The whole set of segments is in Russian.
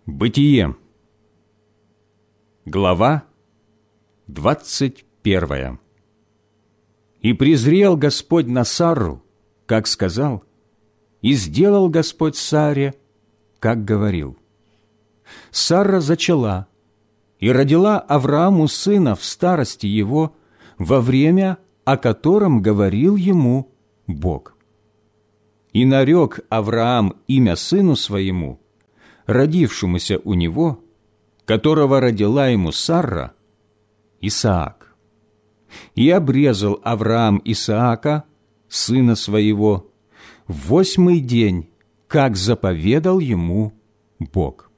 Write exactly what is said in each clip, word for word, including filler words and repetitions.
Бытие. Глава двадцать первая. «И презрел Господь на Сарру, как сказал, и сделал Господь Саре, как говорил. Сарра зачала и родила Аврааму сына в старости его, во время, о котором говорил ему Бог. И нарек Авраам имя сыну своему, родившемуся у него, которого родила ему Сарра, Исаак. И обрезал Авраам Исаака, сына своего, в восьмый день, как заповедал ему Бог.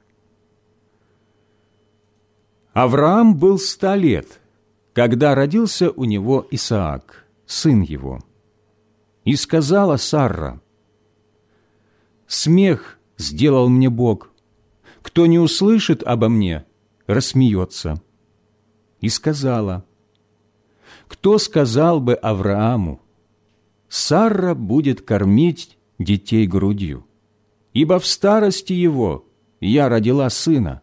Авраам был ста лет, когда родился у него Исаак, сын его. И сказала Сарра: «Смех сделал мне Бог, кто не услышит обо мне, рассмеется». И сказала: «Кто сказал бы Аврааму: Сарра будет кормить детей грудью, ибо в старости его я родила сына».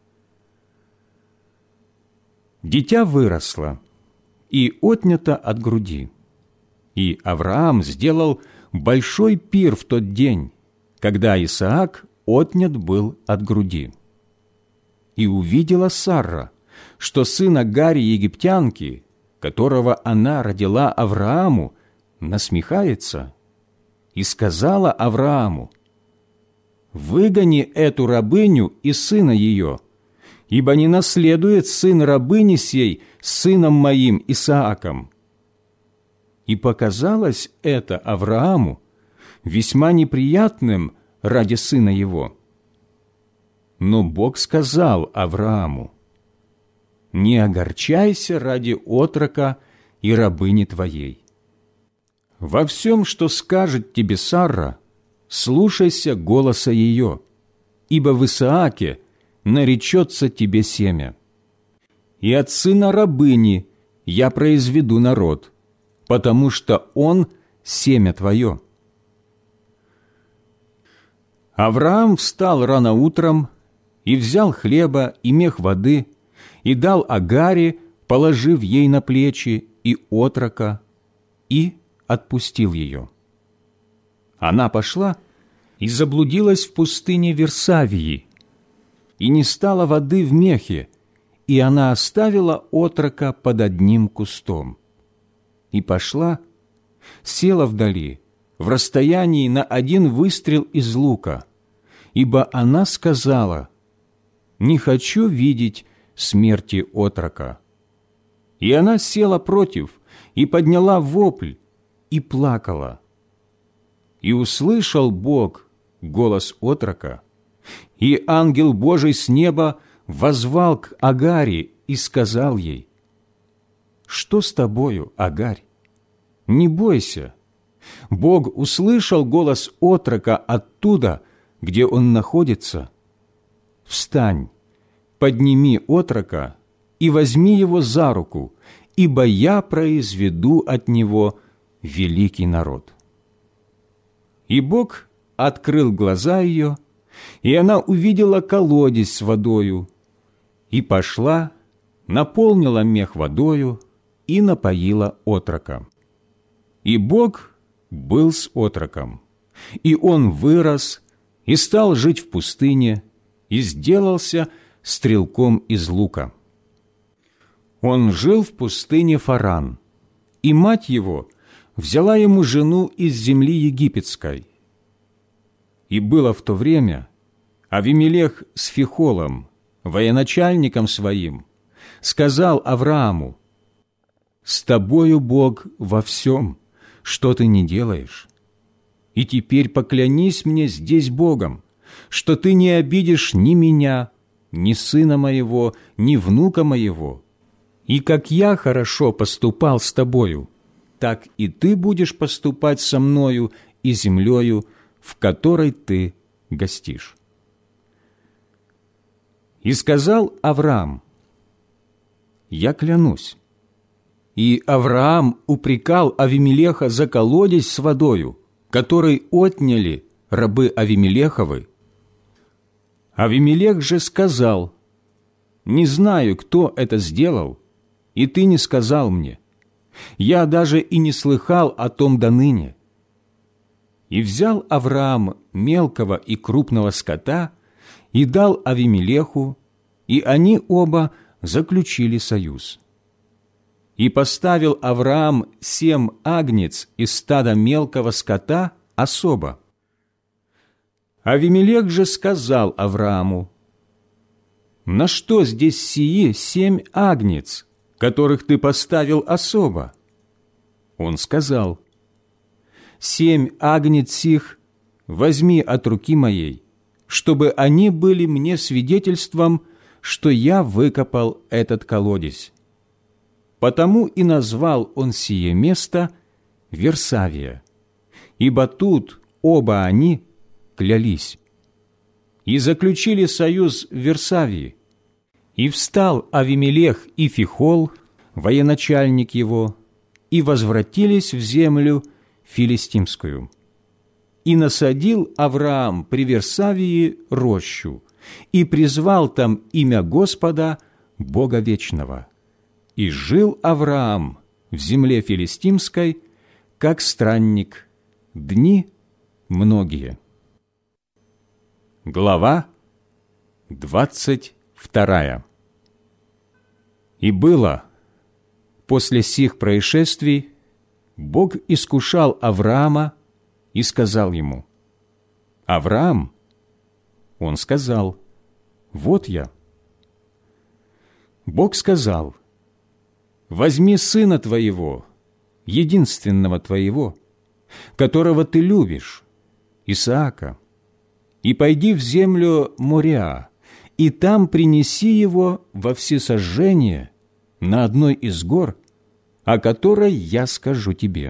Дитя выросло и отнято от груди, и Авраам сделал большой пир в тот день, когда Исаак отнят был от груди. И увидела Сарра, что сын Агари египтянки, которого она родила Аврааму, насмехается, и сказала Аврааму: «Выгони эту рабыню и сына ее, ибо не наследует сын рабыни сей с сыном моим Исааком». И показалось это Аврааму весьма неприятным ради сына его. Но Бог сказал Аврааму: «Не огорчайся ради отрока и рабыни твоей. Во всем, что скажет тебе Сарра, слушайся голоса ее, ибо в Исааке наречется тебе семя. И от сына рабыни я произведу народ, потому что он семя твое». Авраам встал рано утром и взял хлеба и мех воды и дал Агаре, положив ей на плечи и отрока, и отпустил ее. Она пошла и заблудилась в пустыне Версавии, и не стало воды в мехе, и она оставила отрока под одним кустом. И пошла, села вдали, в расстоянии на один выстрел из лука, ибо она сказала: «Не хочу видеть смерти отрока». И она села против, и подняла вопль, и плакала. И услышал Бог голос отрока, и ангел Божий с неба воззвал к Агаре и сказал ей: «Что с тобою, Агарь? Не бойся». Бог услышал голос отрока оттуда, где он находится. «Встань, подними отрока и возьми его за руку, ибо я произведу от него великий народ». И Бог открыл глаза ее, и она увидела колодец с водою, и пошла, наполнила мех водою и напоила отрока. И Бог был с отроком, и он вырос и стал жить в пустыне, и сделался стрелком из лука. Он жил в пустыне Фаран, и мать его взяла ему жену из земли египетской. И было в то время Авимелех с Фихолом, военачальником своим, сказал Аврааму: «С тобою Бог во всем, что ты не делаешь. И теперь поклянись мне здесь Богом, что ты не обидишь ни меня, ни сына моего, ни внука моего. И как я хорошо поступал с тобою, так и ты будешь поступать со мною и землею, в которой ты гостишь». И сказал Авраам: «Я клянусь». И Авраам упрекал Авимелеха за колодец с водою, который отняли рабы Авимелеховы. Авимелех же сказал: «Не знаю, кто это сделал, и ты не сказал мне. Я даже и не слыхал о том доныне». И взял Авраам мелкого и крупного скота и дал Авимелеху, и они оба заключили союз. И поставил Авраам семь агнец из стада мелкого скота особо. Авимелех же сказал Аврааму: «На что здесь сии семь агнец, которых ты поставил особо?» Он сказал: «Семь агнец сих возьми от руки моей, чтобы они были мне свидетельством, что я выкопал этот колодезь». Потому и назвал он сие место Версавия, ибо тут оба они клялись. И заключили союз в Версавии. И встал Авимелех и Фихол, военачальник его, и возвратились в землю филистимскую. И насадил Авраам при Версавии рощу, и призвал там имя Господа, Бога Вечного. И жил Авраам в земле филистимской, как странник, дни многие. Глава двадцать вторая. И было, после сих происшествий, Бог искушал Авраама и сказал ему: «Авраам?» Он сказал: «Вот я». Бог сказал: «Возьми сына твоего, единственного твоего, которого ты любишь, Исаака, и пойди в землю Мориа, и там принеси его во всесожжение на одной из гор, о которой я скажу тебе».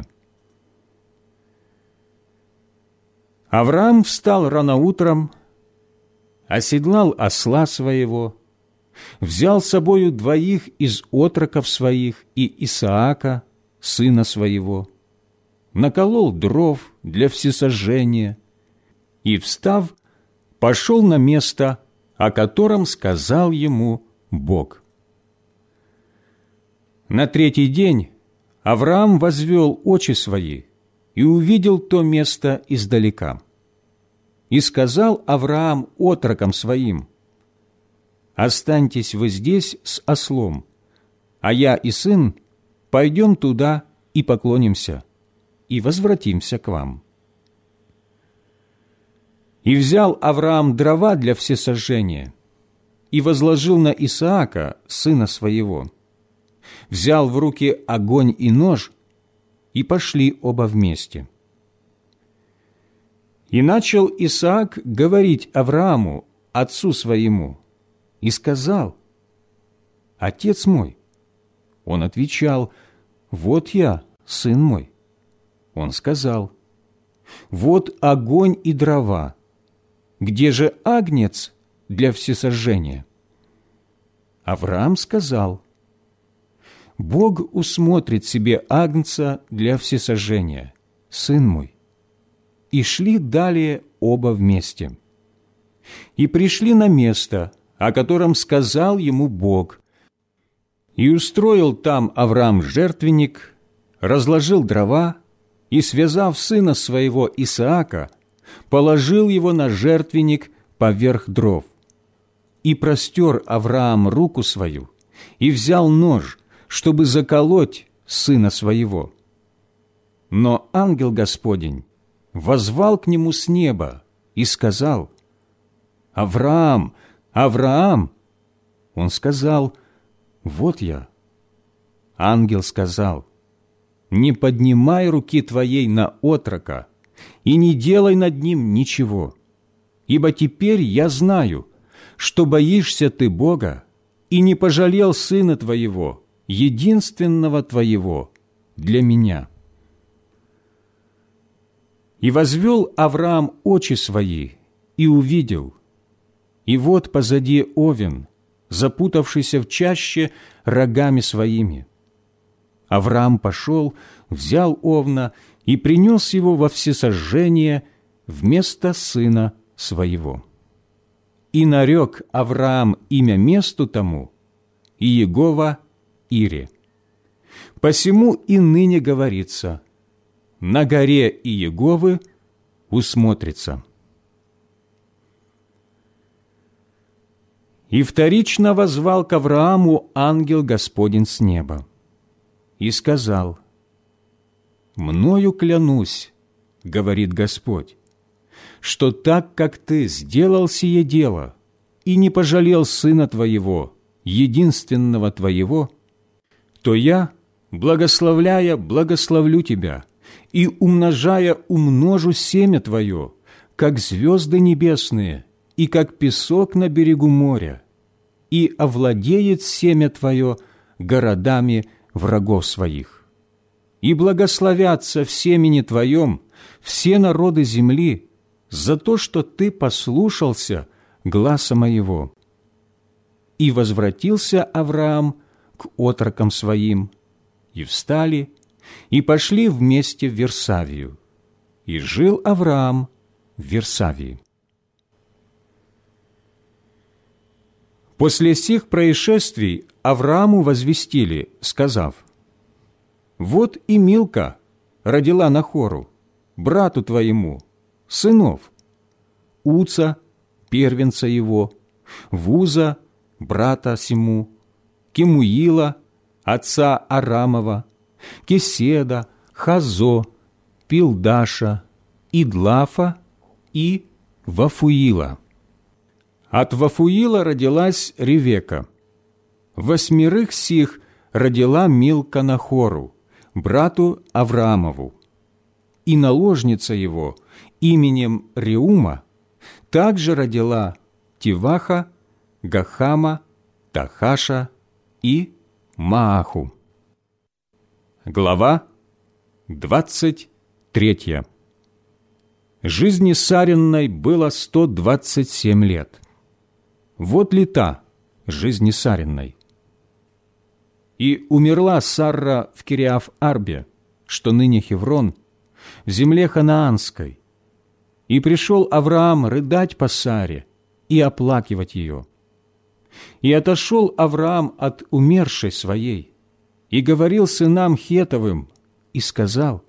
Авраам встал рано утром, оседлал осла своего, взял с собою двоих из отроков своих и Исаака, сына своего, наколол дров для всесожжения и, встав, пошел на место, о котором сказал ему Бог. На третий день Авраам возвел очи свои и увидел то место издалека. И сказал Авраам отрокам своим: «Останьтесь вы здесь с ослом, а я и сын пойдем туда и поклонимся, и возвратимся к вам». И взял Авраам дрова для всесожжения и возложил на Исаака, сына своего, взял в руки огонь и нож, и пошли оба вместе. И начал Исаак говорить Аврааму, отцу своему, и сказал: «Отец мой». Он отвечал: «Вот я, сын мой». Он сказал: «Вот огонь и дрова. Где же агнец для всесожжения?» Авраам сказал: «Бог усмотрит себе агнца для всесожжения, сын мой». И шли далее оба вместе. И пришли на место, о котором сказал ему Бог. И устроил там Авраам жертвенник, разложил дрова, и, связав сына своего Исаака, положил его на жертвенник поверх дров. И простер Авраам руку свою, и взял нож, чтобы заколоть сына своего. Но ангел Господень воззвал к нему с неба и сказал: «Авраам, Авраам!» Он сказал: «Вот я». Ангел сказал: «Не поднимай руки твоей на отрока и не делай над ним ничего, ибо теперь я знаю, что боишься ты Бога и не пожалел сына твоего, единственного твоего, для меня». И возвел Авраам очи свои и увидел, и вот позади овен, запутавшийся в чаще рогами своими. Авраам пошел, взял овна и принес его во всесожжение вместо сына своего. И нарек Авраам имя месту тому Иегова Ире. Посему и ныне говорится: на горе Иеговы усмотрится. И вторично воззвал к Аврааму ангел Господень с неба и сказал: «Мною клянусь, — говорит Господь, — что так как ты сделал сие дело и не пожалел сына твоего, единственного твоего, то я, благословляя, благословлю тебя, и, умножая, умножу семя твое, как звезды небесные и как песок на берегу моря, и овладеет семя твое городами врагов своих. И благословятся в семени твоем все народы земли за то, что ты послушался гласа моего». И возвратился Авраам к отрокам своим, и встали, и пошли вместе в Вирсавию. И жил Авраам в Вирсавии. После сих происшествий Аврааму возвестили, сказав: «Вот и Милка родила Нахору, брату твоему, сынов: Уца, первенца его, Вуза, брата сему, Кемуила, отца Арамова, Кеседа, Хазо, Пилдаша, Идлафа и Вафуила. От Вафуила родилась Ревека. Восьмерых сих родила Милка Нахору, брату Авраамову. И наложница его именем Реума также родила Тиваха, Гахама, Тахаша и Мааху. Глава двадцать третья. Жизни Саринной было сто двадцать семь лет. Вот лета жизни Саринной. И умерла Сарра в Кириаф-Арбе, что ныне Хеврон, в земле ханаанской. И пришел Авраам рыдать по Саре и оплакивать ее. И отошел Авраам от умершей своей, и говорил сынам Хетовым, и сказал: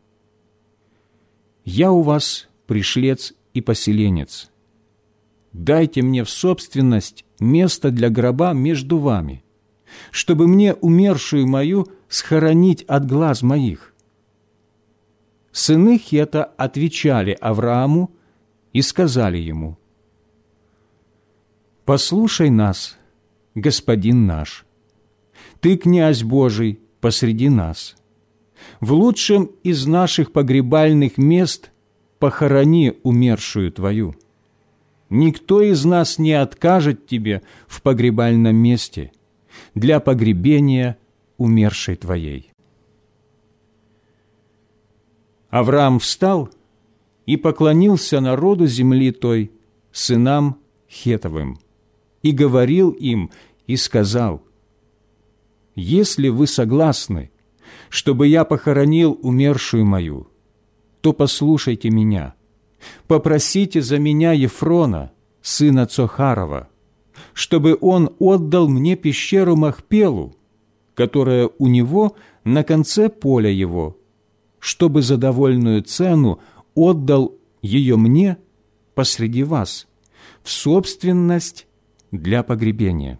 «Я у вас пришлец и поселенец. Дайте мне в собственность место для гроба между вами, чтобы мне умершую мою схоронить от глаз моих». Сыны Хета отвечали Аврааму и сказали ему: «Послушай нас, господин наш, ты князь Божий посреди нас. В лучшем из наших погребальных мест похорони умершую твою. Никто из нас не откажет тебе в погребальном месте для погребения умершей твоей». Авраам встал и поклонился народу земли той, сынам Хетовым, и говорил им, и сказал: «Если вы согласны, чтобы я похоронил умершую мою, то послушайте меня, попросите за меня Ефрона, сына Цохарова, чтобы он отдал мне пещеру Махпелу, которая у него на конце поля его, чтобы за довольную цену отдал ее мне посреди вас, в собственность для погребения».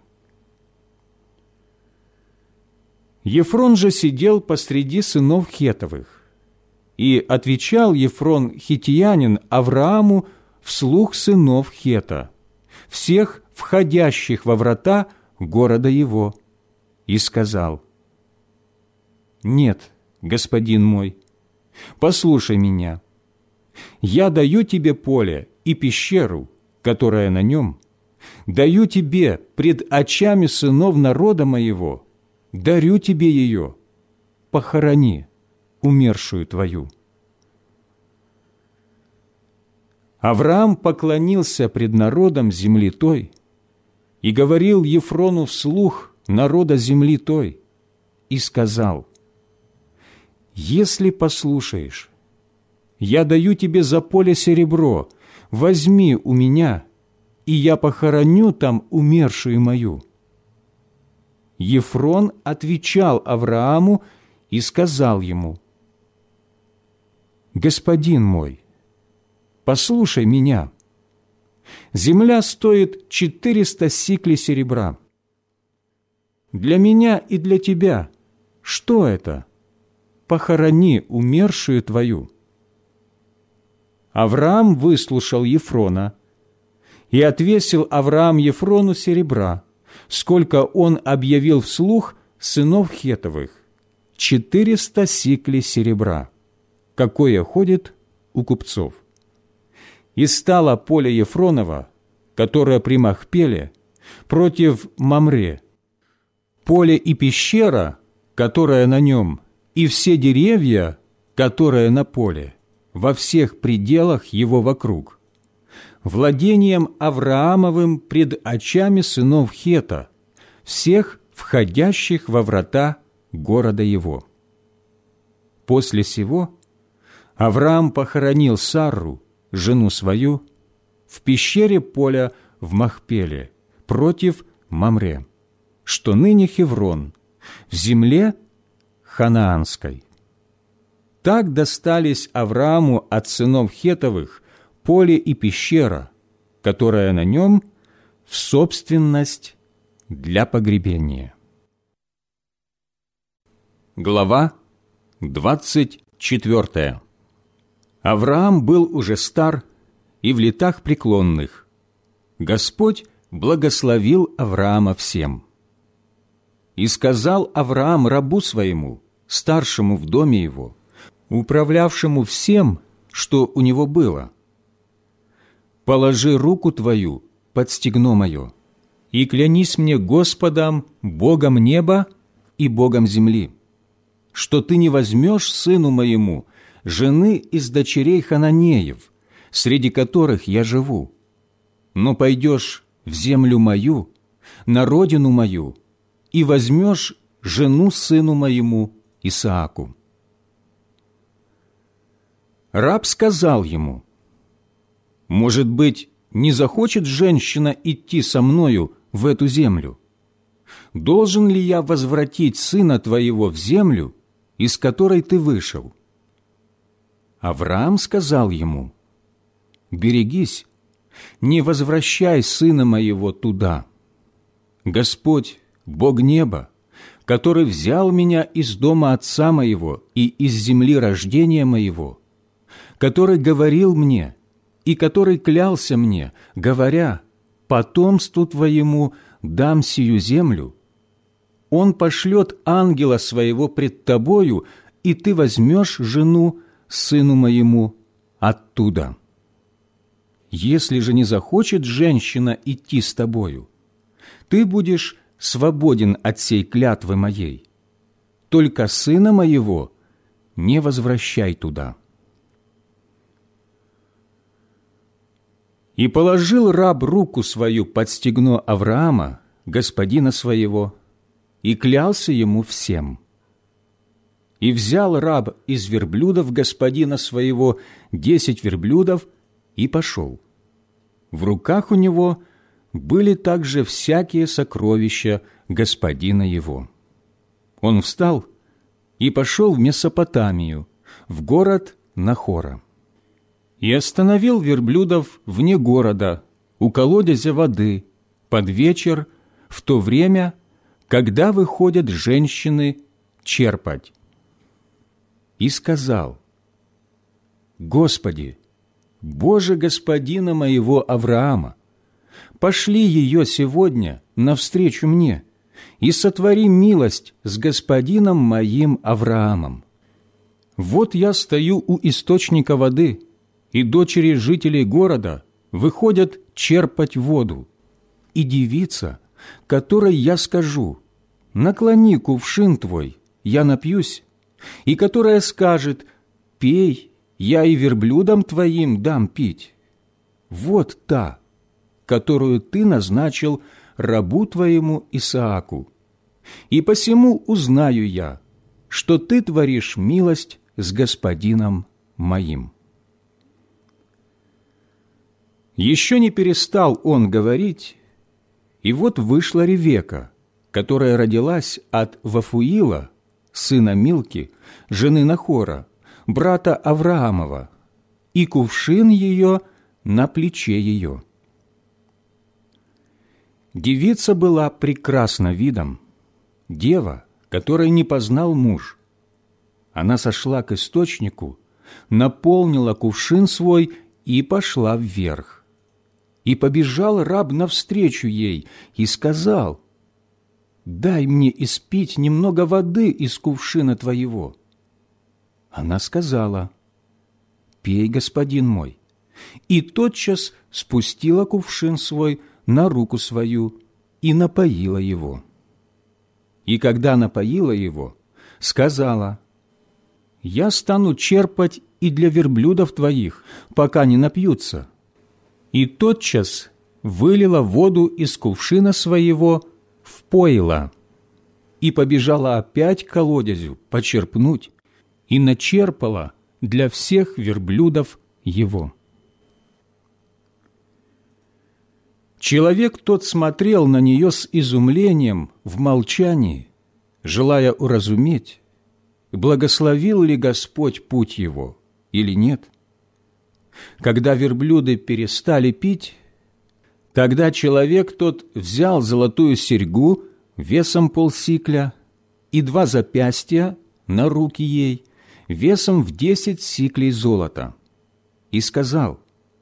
Ефрон же сидел посреди сынов Хетовых, и отвечал Ефрон хитиянин Аврааму вслух сынов Хета, всех входящих во врата города его, и сказал: «Нет, господин мой, послушай меня. Я даю тебе поле и пещеру, которая на нем, даю тебе пред очами сынов народа моего, дарю тебе ее, похорони умершую твою». Авраам поклонился пред народом земли той и говорил Ефрону вслух народа земли той и сказал: «Если послушаешь, я даю тебе за поле серебро, возьми у меня и я похороню там умершую мою». Ефрон отвечал Аврааму и сказал ему: «Господин мой, послушай меня. Земля стоит четыреста сиклей серебра. Для меня и для тебя что это? Похорони умершую твою». Авраам выслушал Ефрона, и отвесил Авраам Ефрону серебра, сколько он объявил вслух сынов Хетовых, четыреста сиклей серебра, какое ходит у купцов. И стало поле Ефронова, которое при Махпеле, против Мамре, поле и пещера, которая на нем, и все деревья, которые на поле, во всех пределах его вокруг, владением Авраамовым пред очами сынов Хета, всех входящих во врата города его. После сего Авраам похоронил Сарру, жену свою, в пещере поля в Махпеле, против Мамре, что ныне Хеврон, в земле ханаанской. Так достались Аврааму от сынов Хетовых поле и пещера, которая на нем, в собственность для погребения. Глава двадцать четвёртая. Авраам был уже стар и в летах преклонных. Господь благословил Авраама всем. И сказал Авраам рабу своему, старшему в доме его, управлявшему всем, что у него было: «Положи руку твою под стегно мое, и клянись мне Господом, Богом неба и Богом земли, что ты не возьмешь сыну моему жены из дочерей Хананеев, среди которых я живу, но пойдешь в землю мою, на родину мою, и возьмешь жену сыну моему Исааку». Раб сказал ему: «Может быть, не захочет женщина идти со мною в эту землю? Должен ли я возвратить сына твоего в землю, из которой ты вышел?» Авраам сказал ему: «Берегись, не возвращай сына моего туда. Господь, Бог неба, который взял меня из дома отца моего и из земли рождения моего, который говорил мне и который клялся мне, говоря: потомству твоему дам сию землю, Он пошлет ангела своего пред тобою, и ты возьмешь жену сыну моему оттуда. Если же не захочет женщина идти с тобою, ты будешь свободен от сей клятвы моей, только сына моего не возвращай туда». И положил раб руку свою под стегно Авраама, господина своего, и клялся ему всем. И взял раб из верблюдов господина своего десять верблюдов и пошел. В руках у него были также всякие сокровища господина его. Он встал и пошел в Месопотамию, в город Нахора. И остановил верблюдов вне города, у колодезя воды, под вечер, в то время, когда выходят женщины черпать. И сказал: «Господи, Боже господина моего Авраама, пошли ее сегодня навстречу мне и сотвори милость с господином моим Авраамом. Вот я стою у источника воды, и дочери жителей города выходят черпать воду, и девица, которой я скажу: наклони кувшин твой, я напьюсь, и которая скажет: пей, я и верблюдам твоим дам пить. Вот та, которую ты назначил рабу твоему Исааку. И посему узнаю я, что ты творишь милость с господином моим». Еще не перестал он говорить, и вот вышла Ревека, которая родилась от Вафуила, сына Милки, жены Нахора, брата Авраамова, и кувшин ее на плече ее. Девица была прекрасна видом, дева, которой не познал муж. Она сошла к источнику, наполнила кувшин свой и пошла вверх. И побежал раб навстречу ей и сказал: «Дай мне испить немного воды из кувшина твоего». Она сказала: «Пей, господин мой», и тотчас спустила кувшин свой на руку свою и напоила его. И когда напоила его, сказала: «Я стану черпать и для верблюдов твоих, пока не напьются». И тотчас вылила воду из кувшина своего в пойло и побежала опять к колодезю почерпнуть, и начерпала для всех верблюдов его. Человек тот смотрел на нее с изумлением в молчании, желая уразуметь, благословил ли Господь путь его или нет. Когда верблюды перестали пить, тогда человек тот взял золотую серьгу весом полсикля и два запястья на руки ей весом в десять сиклей золота и сказал: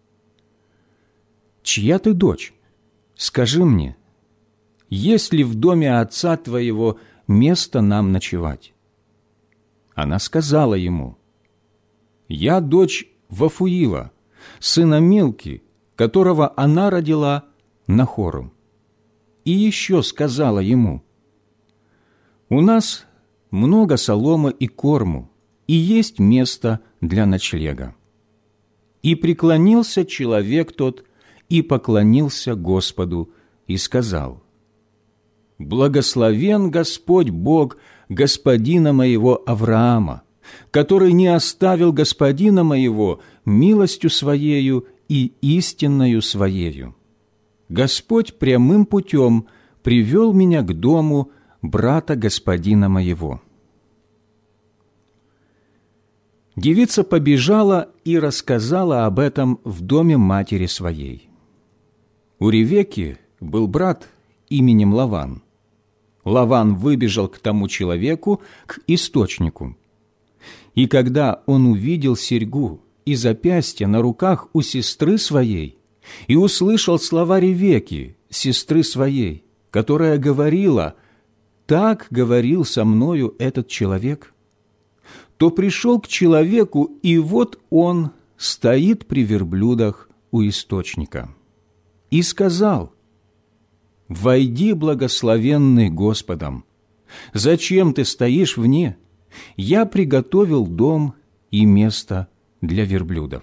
«Чья ты дочь? Скажи мне, есть ли в доме отца твоего место нам ночевать?» Она сказала ему: «Я дочь Вафуила, сына Милки, которого она родила Нахору». И еще сказала ему: «У нас много соломы и корму, и есть место для ночлега». И преклонился человек тот, и поклонился Господу, и сказал: «Благословен Господь Бог господина моего Авраама, который не оставил господина моего милостью своею и истинною своею. Господь прямым путем привел меня к дому брата господина моего». Девица побежала и рассказала об этом в доме матери своей. У Ревекки был брат именем Лаван. Лаван выбежал к тому человеку, к источнику. И когда он увидел серьгу и запястье на руках у сестры своей, и услышал слова Ревекки, сестры своей, которая говорила: «Так говорил со мною этот человек», то пришел к человеку, и вот он стоит при верблюдах у источника. И сказал: «Войди, благословенный Господом. Зачем ты стоишь вне? Я приготовил дом и место для верблюдов».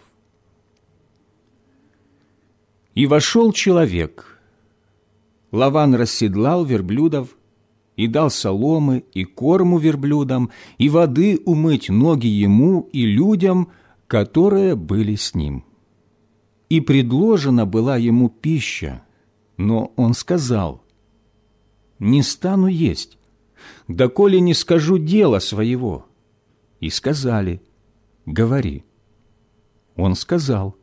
И вошел человек. Лаван расседлал верблюдов и дал соломы и корму верблюдам, и воды умыть ноги ему и людям, которые были с ним. И предложена была ему пища, но он сказал: «Не стану есть, доколе не скажу дела своего». И сказали: «Говори». Он сказал: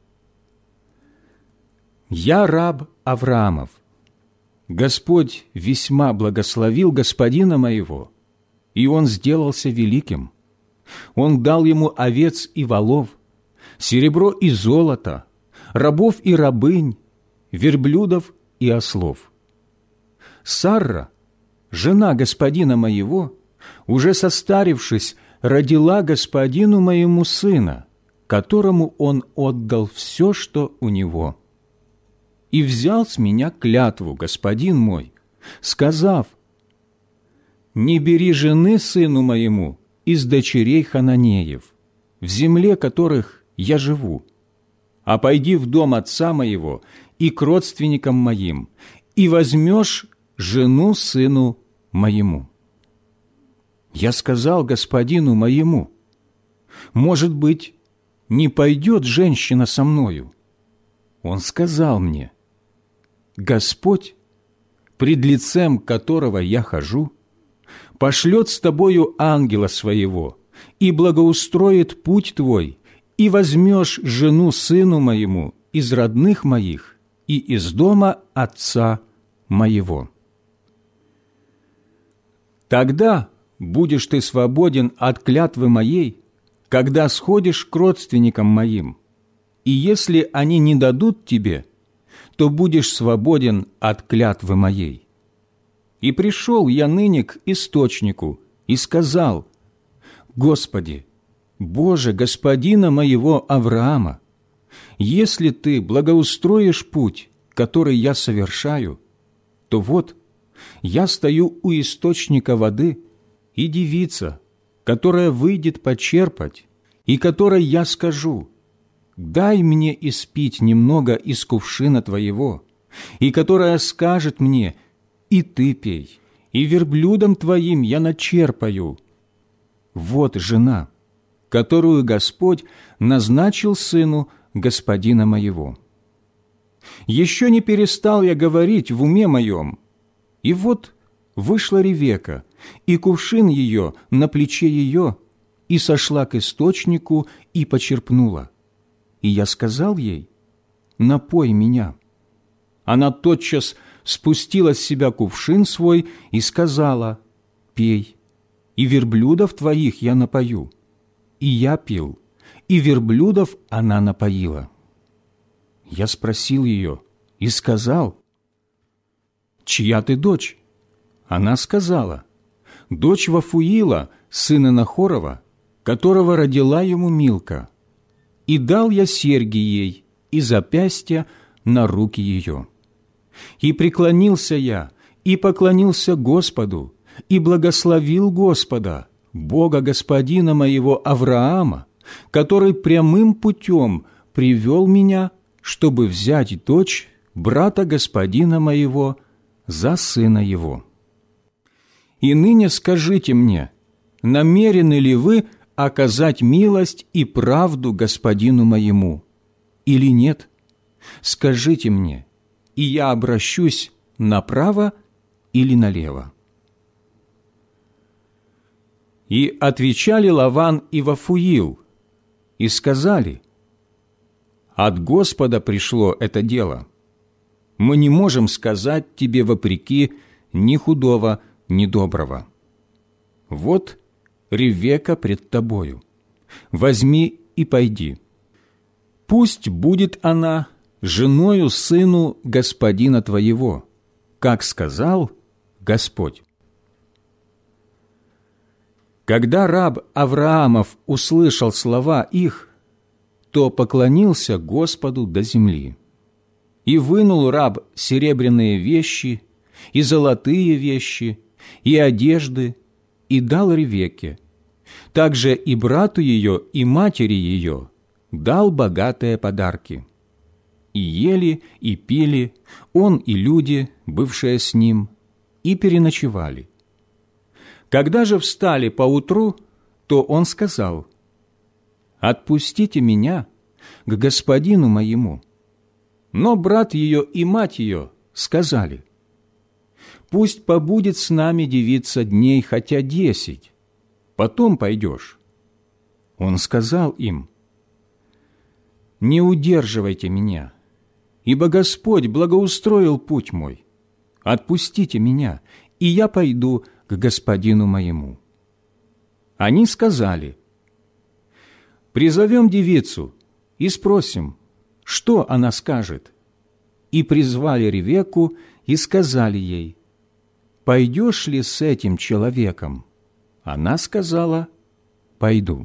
«Я раб Авраамов. Господь весьма благословил господина моего, и он сделался великим. Он дал ему овец и волов, серебро и золото, рабов и рабынь, верблюдов и ослов. Сарра, жена господина моего, уже состарившись, родила господину моему сына, которому он отдал все, что у него. И взял с меня клятву господин мой, сказав: не бери жены сыну моему из дочерей Хананеев, в земле которых я живу, а пойди в дом отца моего и к родственникам моим, и возьмешь жену сыну моему. Я сказал господину моему: может быть, не пойдет женщина со мною? Он сказал мне: Господь, пред лицем которого я хожу, пошлет с тобою ангела своего и благоустроит путь твой, и возьмешь жену сыну моему из родных моих и из дома отца моего. Тогда будешь ты свободен от клятвы моей, когда сходишь к родственникам моим, и если они не дадут тебе, то будешь свободен от клятвы моей. И пришел я ныне к источнику и сказал: Господи, Боже господина моего Авраама, если Ты благоустроишь путь, который я совершаю, то вот я стою у источника воды, и девица, которая выйдет почерпать, и которой я скажу: дай мне испить немного из кувшина Твоего, и которая скажет мне: и Ты пей, и верблюдом Твоим я начерпаю. Вот жена, которую Господь назначил сыну господина моего. Еще не перестал я говорить в уме моем, и вот вышла Ревека, и кувшин ее на плече ее, и сошла к источнику и почерпнула. И я сказал ей: напой меня. Она тотчас спустила с себя кувшин свой и сказала: пей, и верблюдов твоих я напою. И я пил, и верблюдов она напоила. Я спросил ее и сказал: чья ты дочь? Она сказала: дочь Вафуила, сына Нахорова, которого родила ему Милка. И дал я серьги ей и запястья на руки ее. И преклонился я, и поклонился Господу, и благословил Господа, Бога господина моего Авраама, который прямым путем привел меня, чтобы взять дочь брата господина моего за сына его. И ныне скажите мне, намерены ли вы оказать милость и правду господину моему, или нет? Скажите мне, и я обращусь направо или налево». И отвечали Лаван и Вафуил, и сказали: «От Господа пришло это дело. Мы не можем сказать тебе вопреки ни худого, ни доброго. Вот Ревека пред тобою. Возьми и пойди. Пусть будет она женою сыну господина твоего, как сказал Господь». Когда раб Авраамов услышал слова их, то поклонился Господу до земли. И вынул раб серебряные вещи, и золотые вещи, и одежды, и дал Ревекке. Также и брату ее, и матери ее дал богатые подарки. И ели, и пили, он и люди, бывшие с ним, и переночевали. Когда же встали поутру, то он сказал: «Отпустите меня к господину моему». Но брат ее и мать ее сказали: «Пусть побудет с нами девица дней хотя десять, потом пойдешь». Он сказал им: «Не удерживайте меня, ибо Господь благоустроил путь мой. Отпустите меня, и я пойду к господину моему». Они сказали: «Призовем девицу и спросим, что она скажет». И призвали Ревекку и сказали ей: «Пойдешь ли с этим человеком?» Она сказала: «Пойду».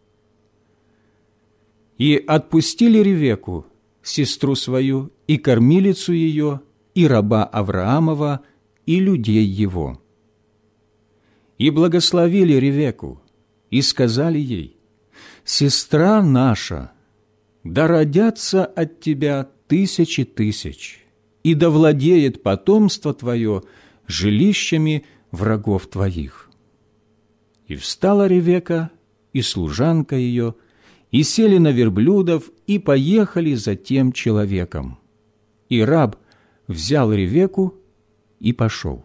И отпустили Ревекку, сестру свою, и кормилицу ее, и раба Авраамова, и людей его. И благословили Ревекку, и сказали ей: «Сестра наша, да родятся от тебя тысячи тысяч, и да владеет потомство твое жилищами врагов твоих». И встала Ревекка, и служанка ее, и сели на верблюдов, и поехали за тем человеком. И раб взял Ревекку и пошел.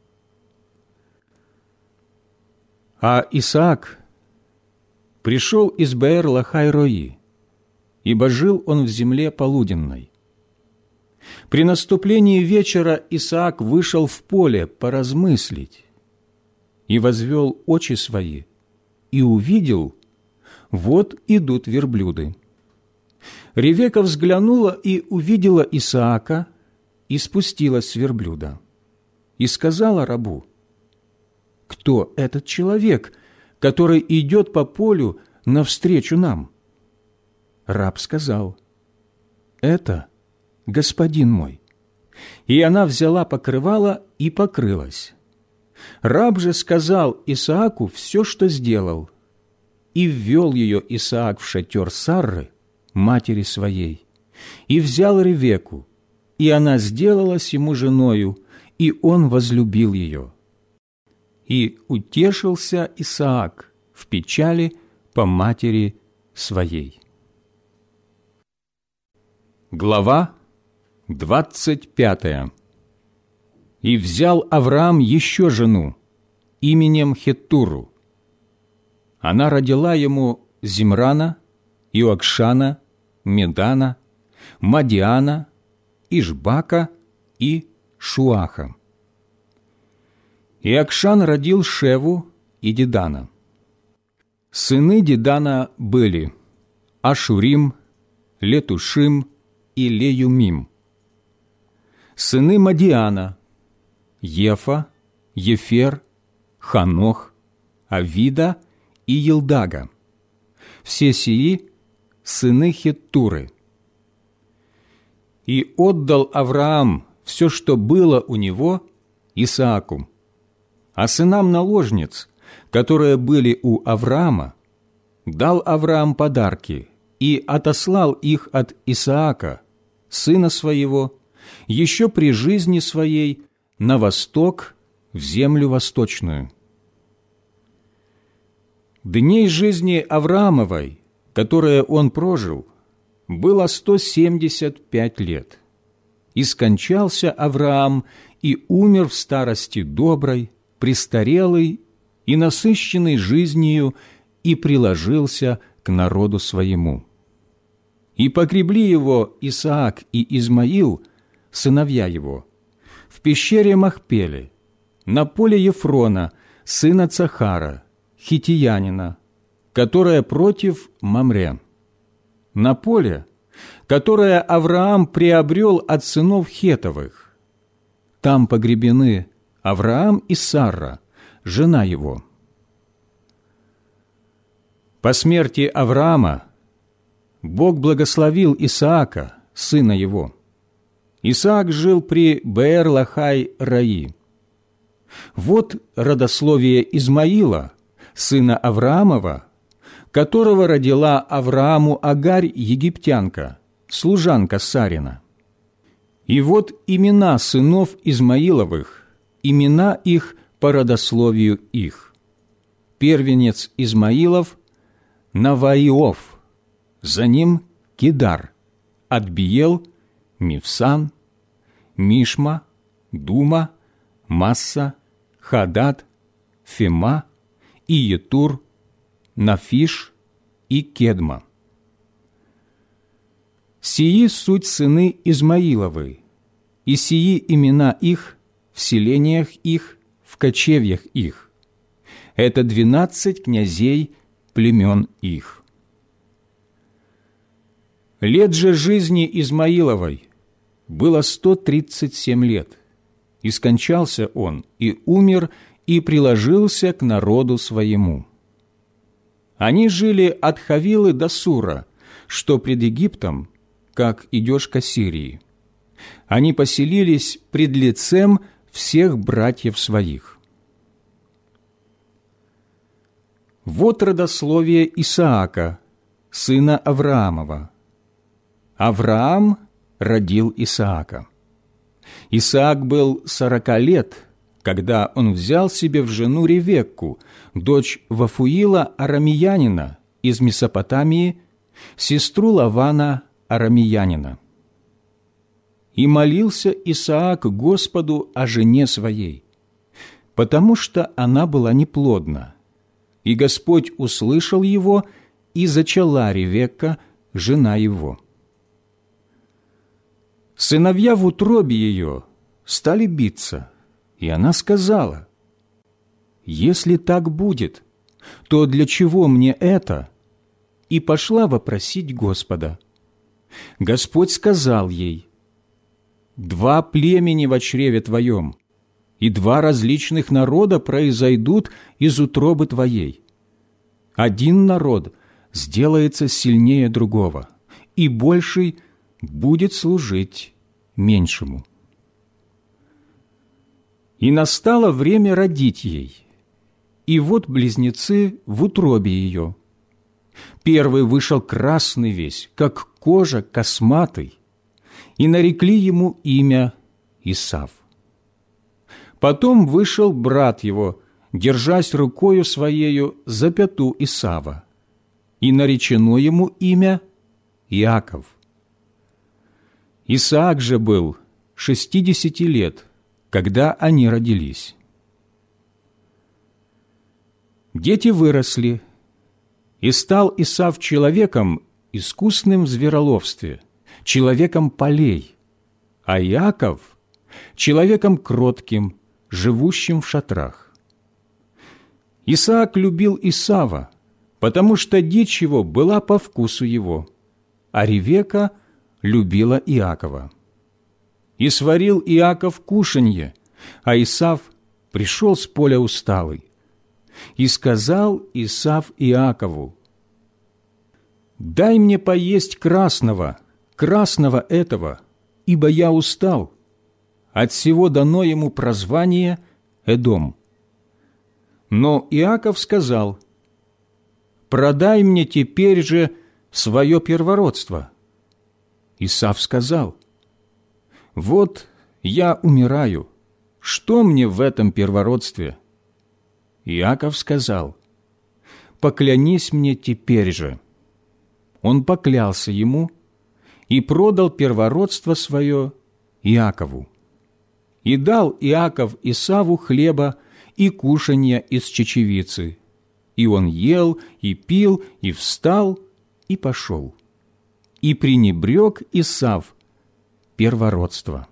А Исаак пришел из Беэр-Лахай-Рои, ибо жил он в земле полуденной. При наступлении вечера Исаак вышел в поле поразмыслить и возвел очи свои, и увидел, вот идут верблюды. Ревекка взглянула и увидела Исаака, и спустилась с верблюда, и сказала рабу: «Кто этот человек, который идет по полю навстречу нам?» Раб сказал: «Это господин мой». И она взяла покрывало и покрылась. Раб же сказал Исааку все, что сделал, и ввел ее Исаак в шатер Сарры, матери своей, и взял Ревекку, и она сделалась ему женою, и он возлюбил ее. И утешился Исаак в печали по матери своей. Глава двадцать пятая. И взял Авраам еще жену, именем Хеттуру. Она родила ему Зимрана, Иокшана, Медана, Мадиана, Ишбака и Шуаха. Иокшан родил Шеву и Дедана. Сыны Дедана были Ашурим, Летушим и Леюмим. Сыны Мадиана – Ефа, Ефер, Ханох, Авида и Елдага. Все сии – сыны Хеттуры. И отдал Авраам все, что было у него, Исааку. А сынам наложниц, которые были у Авраама, дал Авраам подарки и отослал их от Исаака, сына своего, еще при жизни своей, на восток, в землю восточную. Дней жизни Авраамовой, которые он прожил, было сто семьдесят пять лет. И скончался Авраам, и умер в старости доброй, престарелый и насыщенный жизнью, и приложился к народу своему. И погребли его Исаак и Измаил, сыновья его, в пещере Махпеле, на поле Ефрона, сына Цахара, хитиянина, которое против Мамре, на поле, которое Авраам приобрел от сынов Хетовых. Там погребены Авраам и Сарра, жена его. По смерти Авраама Бог благословил Исаака, сына его. Исаак жил при Беэр-Лахай-Раи. Вот родословие Измаила, сына Авраамова, которого родила Аврааму Агарь египтянка, служанка Сарина. И вот имена сынов Измаиловых, имена их по родословию их. Первенец Измаилов – Наваиов, за ним Кедар, Адбиел, Мивсан, Мишма, Дума, Масса, Хадад, Фема, Иетур, Нафиш и Кедма. Сии суть сыны Измаиловы, и сии имена их в селениях их, в кочевьях их. Это двенадцать князей племен их. Лет же жизни Измаиловой было сто тридцать семь лет, и скончался он, и умер, и приложился к народу своему. Они жили от Хавилы до Сура, что пред Египтом, как идешь к Ассирии. Они поселились пред лицем всех братьев своих. Вот родословие Исаака, сына Авраамова. Авраам родил Исаака. Исаак был сорока лет, когда он взял себе в жену Ревекку, дочь Вафуила арамеянина из Месопотамии, сестру Лавана арамеянина. И молился Исаак Господу о жене своей, потому что она была неплодна. И Господь услышал его, и зачала Ревекка, жена его. Сыновья в утробе ее стали биться, и она сказала: «Если так будет, то для чего мне это?» И пошла вопросить Господа. Господь сказал ей: «Два племени во чреве твоем, и два различных народа произойдут из утробы твоей. Один народ сделается сильнее другого, и больший будет служить меньшему». И настало время родить ей, и вот близнецы в утробе ее. Первый вышел красный весь, как кожа, косматый, и нарекли ему имя Исав. Потом вышел брат его, держась рукою своею за пяту Исава, и наречено ему имя Иаков. Исаак же был шестидесяти лет, когда они родились. Дети выросли, и стал Исав человеком искусным в звероловстве, человеком полей, а Иаков – человеком кротким, живущим в шатрах. Исаак любил Исава, потому что дичь его была по вкусу его, а Ревека любила Иакова. И сварил Иаков кушанье, а Исав пришел с поля усталый. И сказал Исав Иакову: «Дай мне поесть красного, красного этого, ибо я устал». От сего дано ему прозвание Эдом. Но Иаков сказал: «Продай мне теперь же свое первородство». Исав сказал: «Вот я умираю, что мне в этом первородстве?» Иаков сказал: «Поклянись мне теперь же». Он поклялся ему и продал первородство свое Иакову. И дал Иаков Исаву хлеба и кушанья из чечевицы. И он ел, и пил, и встал, и пошел. И пренебрег Исав первородство.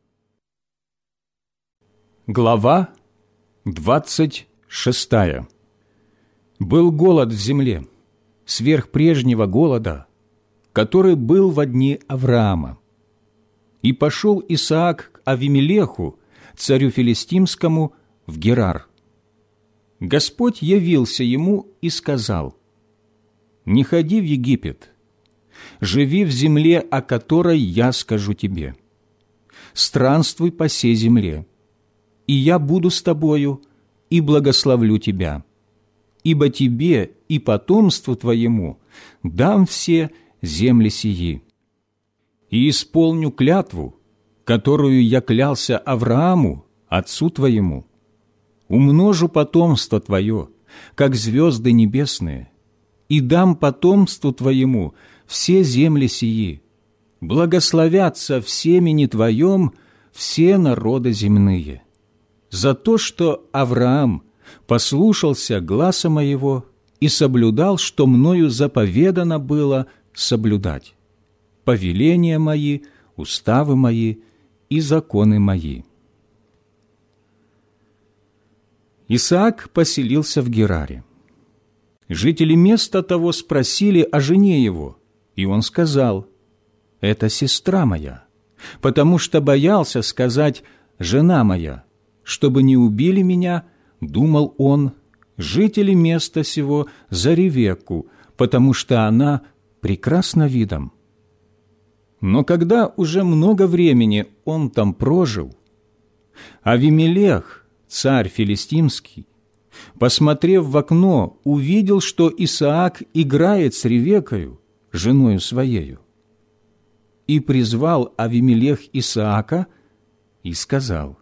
Глава двадцать шестая. Был голод в земле, сверх прежнего голода, который был во дни Авраама. И пошел Исаак к Авимелеху, царю филистимскому, в Герар. Господь явился ему и сказал: «Не ходи в Египет, живи в земле, о которой я скажу тебе. Странствуй по сей земле, и я буду с тобою, и благословлю тебя, ибо тебе и потомству твоему дам все земли сии. И исполню клятву, которую я клялся Аврааму, отцу твоему. Умножу потомство твое, как звезды небесные, и дам потомству твоему все земли сии. Благословятся в семени твоем все народы земные. За то, что Авраам послушался гласа моего и соблюдал, что мною заповедано было соблюдать, повеления мои, уставы мои и законы мои». Исаак поселился в Гераре. Жители места того спросили о жене его, и он сказал: «Это сестра моя», потому что боялся сказать «жена моя», чтобы не убили меня, думал он, жители места сего за Ревекку, потому что она прекрасна видом. Но когда уже много времени он там прожил, Авимелех, царь филистимский, посмотрев в окно, увидел, что Исаак играет с Ревеккою, женою своею. И призвал Авимелех Исаака и сказал: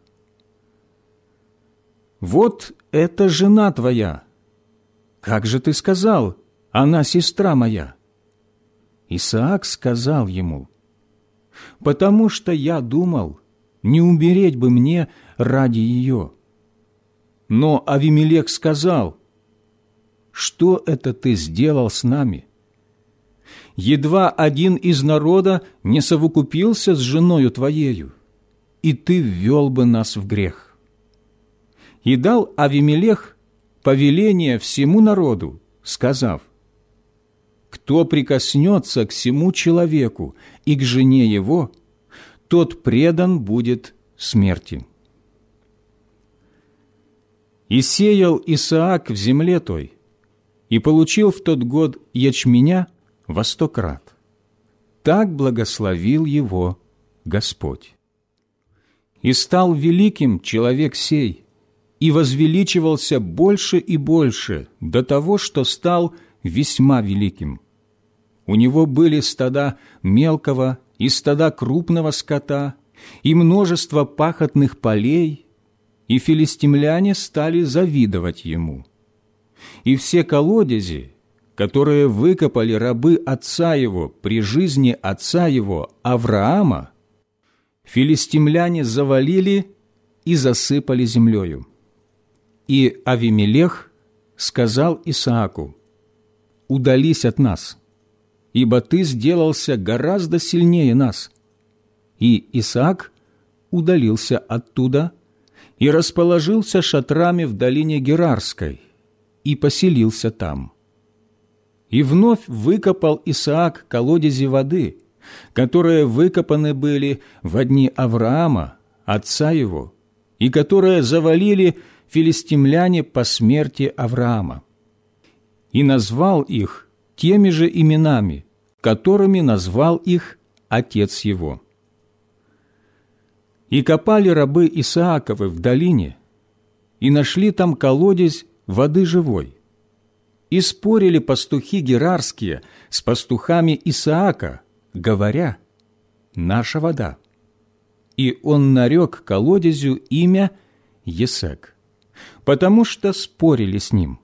«Вот это жена твоя. Как же ты сказал, она сестра моя?» Исаак сказал ему: «Потому что я думал, не умереть бы мне ради ее». Но Авимелек сказал: «Что это ты сделал с нами? Едва один из народа не совокупился с женою твоею, и ты ввел бы нас в грех». И дал Авимелех повеление всему народу, сказав: «Кто прикоснется к сему человеку и к жене его, тот предан будет смерти». И сеял Исаак в земле той, и получил в тот год ячменя во сто крат. Так благословил его Господь. И стал великим человек сей, и возвеличивался больше и больше до того, что стал весьма великим. У него были стада мелкого и стада крупного скота, и множество пахотных полей, и филистимляне стали завидовать ему. И все колодези, которые выкопали рабы отца его при жизни отца его Авраама, филистимляне завалили и засыпали землею. И Авимелех сказал Исааку: «Удались от нас, ибо ты сделался гораздо сильнее нас». И Исаак удалился оттуда и расположился шатрами в долине Герарской и поселился там. И вновь выкопал Исаак колодези воды, которые выкопаны были во дни Авраама, отца его, и которые завалили филистимляне по смерти Авраама. И назвал их теми же именами, которыми назвал их отец его. И копали рабы Исааковы в долине, и нашли там колодезь воды живой. И спорили пастухи герарские с пастухами Исаака, говоря: «Наша вода». И он нарек колодезю имя Есек, потому что спорили с ним.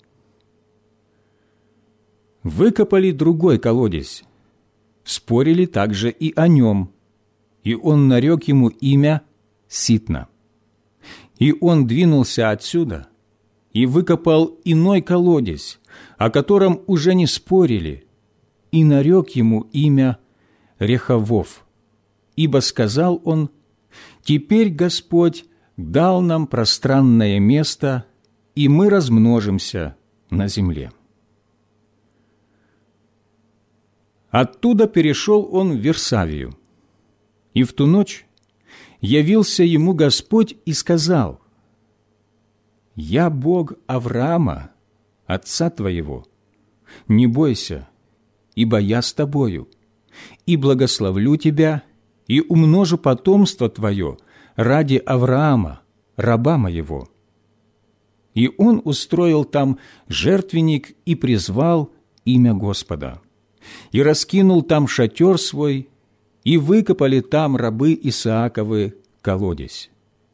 Выкопали другой колодезь, спорили также и о нем, и он нарек ему имя Ситна. И он двинулся отсюда и выкопал иной колодезь, о котором уже не спорили, и нарек ему имя Рехавов, ибо сказал он: «Теперь Господь дал нам пространное место, и мы размножимся на земле». Оттуда перешел он в Версавию, и в ту ночь явился ему Господь и сказал: «Я Бог Авраама, отца твоего. Не бойся, ибо я с тобою, и благословлю тебя, и умножу потомство твое ради Авраама, раба моего». И он устроил там жертвенник и призвал имя Господа, и раскинул там шатер свой, и выкопали там рабы Исааковы колодезь.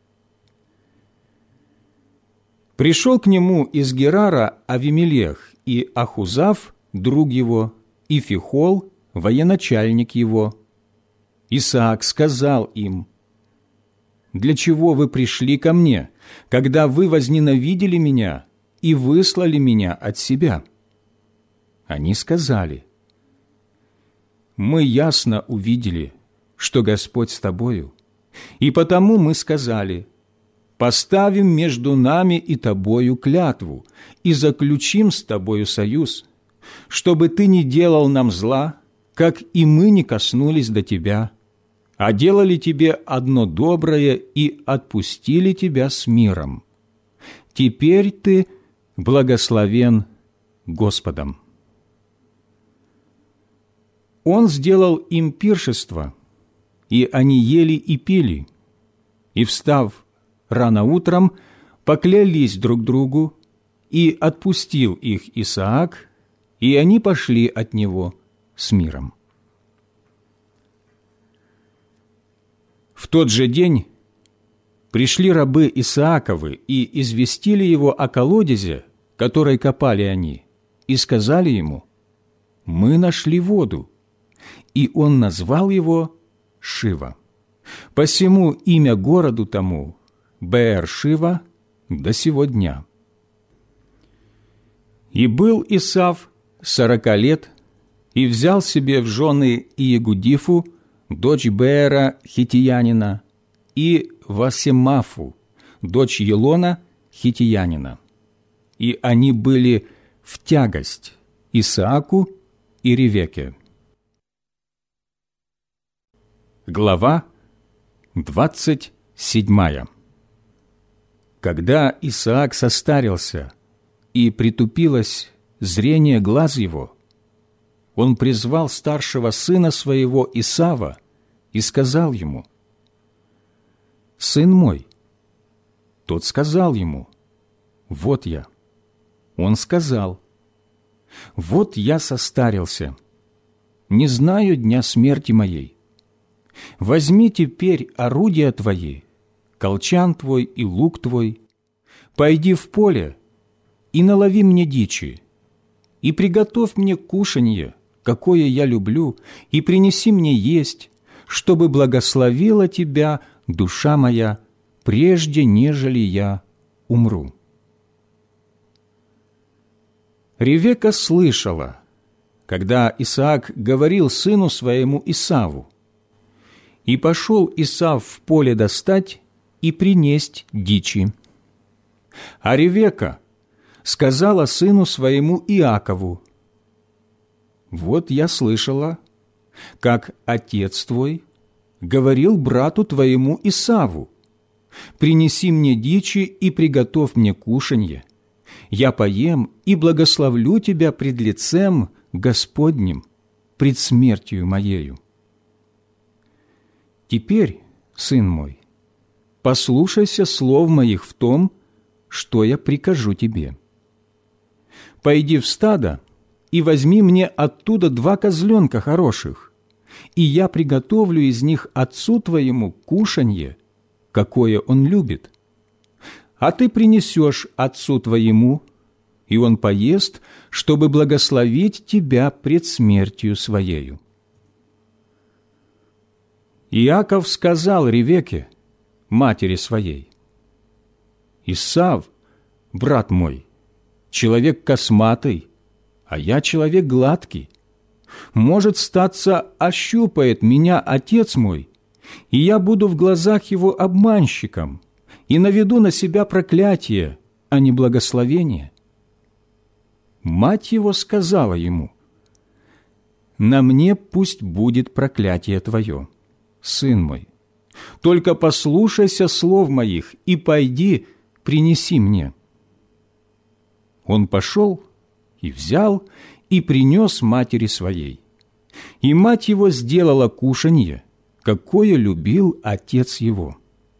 Пришел к нему из Герара Авимелех и Ахузав, друг его, и Фихол, военачальник его. Исаак сказал им: «Для чего вы пришли ко мне, когда вы возненавидели меня и выслали меня от себя?» Они сказали: «Мы ясно увидели, что Господь с тобою, и потому мы сказали: поставим между нами и тобою клятву и заключим с тобою союз, чтобы ты не делал нам зла, как и мы не коснулись до тебя, а делали тебе одно доброе и отпустили тебя с миром. Теперь ты благословен Господом». Он сделал им пиршество, и они ели и пили, и, встав рано утром, поклялись друг другу, и отпустил их Исаак, и они пошли от него с миром. В тот же день пришли рабы Исааковы и известили его о колодезе, который копали они, и сказали ему: «Мы нашли воду, и он назвал его Шива. Посему имя городу тому Беэр-Шива до сего дня. И был Исав сорока лет, и взял себе в жены Иегудифу, дочь Беэра хитиянина, и Васемафу, дочь Елона хитиянина. И они были в тягость Исааку и Ревеке. Глава двадцать седьмая. Когда Исаак состарился, и притупилось зрение глаз его, он призвал старшего сына своего Исава и сказал ему: «Сын мой». Тот сказал ему: «Вот я». Он сказал: «Вот я состарился, не знаю дня смерти моей. Возьми теперь орудия твои, колчан твой и лук твой, пойди в поле и налови мне дичи, и приготовь мне кушанье, какое я люблю, и принеси мне есть, чтобы благословила тебя душа моя, прежде нежели я умру». Ревека слышала, когда Исаак говорил сыну своему Исаву, и пошел Исав в поле достать и принесть дичи. А Ревека сказала сыну своему Иакову: «Вот я слышала, как отец твой говорил брату твоему Исаву: принеси мне дичи и приготовь мне кушанье, я поем и благословлю тебя пред лицем Господним, пред смертью моею. Теперь, сын мой, послушайся слов моих в том, что я прикажу тебе. Пойди в стадо и возьми мне оттуда два козленка хороших, и я приготовлю из них отцу твоему кушанье, какое он любит. А ты принесешь отцу твоему, и он поест, чтобы благословить тебя пред смертью своею». Иаков сказал Ревеке, матери своей: «Исав, брат мой, человек косматый, а я человек гладкий. Может, статься, ощупает меня отец мой, и я буду в глазах его обманщиком, и наведу на себя проклятие, а не благословение». Мать его сказала ему: «На мне пусть будет проклятие твое, сын мой, только послушайся слов моих и пойди, принеси мне». Он пошел и взял, и принес матери своей. И мать его сделала кушанье, какое любил отец его.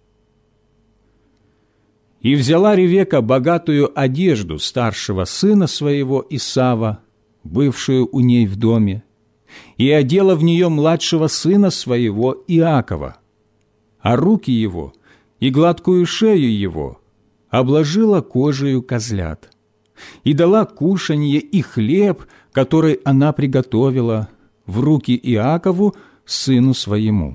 И взяла Ревека богатую одежду старшего сына своего Исава, бывшую у ней в доме, и одела в нее младшего сына своего Иакова, а руки его и гладкую шею его обложила кожею козлят, и дала кушанье и хлеб, который она приготовила, в руки Иакову, сыну своему.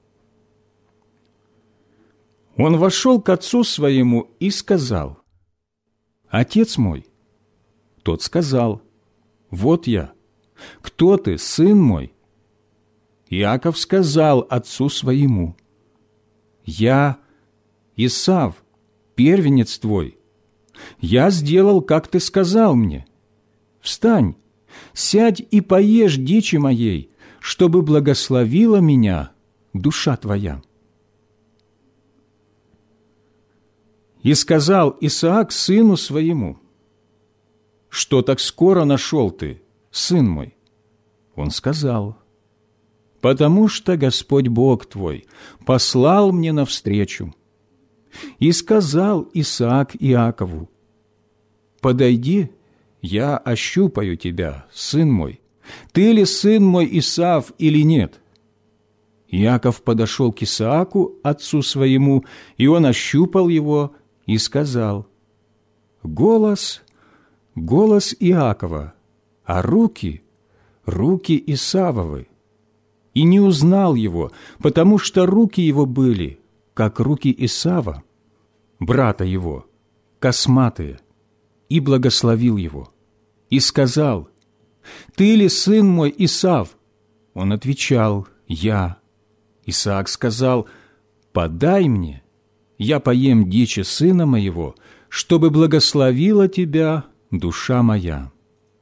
Он вошел к отцу своему и сказал: «Отец мой». Тот сказал: «Вот я. Кто ты, сын мой?» Иаков сказал отцу своему: «Я Исав, первенец твой. Я сделал, как ты сказал мне. Встань, сядь и поешь дичи моей, чтобы благословила меня душа твоя». И сказал Исаак сыну своему: «Что так скоро нашел ты, сын мой?» Он сказал: «Потому что Господь Бог твой послал мне навстречу». И сказал Исаак Иакову: «Подойди, я ощупаю тебя, сын мой, ты ли сын мой Исав или нет?» Иаков подошел к Исааку, отцу своему, и он ощупал его и сказал: «Голос, голос Иакова, а руки, руки Исавовы, и не узнал его, потому что руки его были, как руки Исава, брата его, косматые, и благословил его, и сказал: «Ты ли сын мой, Исав?» Он отвечал: «Я». Исаак сказал: «Подай мне, я поем дичи сына моего, чтобы благословила тебя душа моя».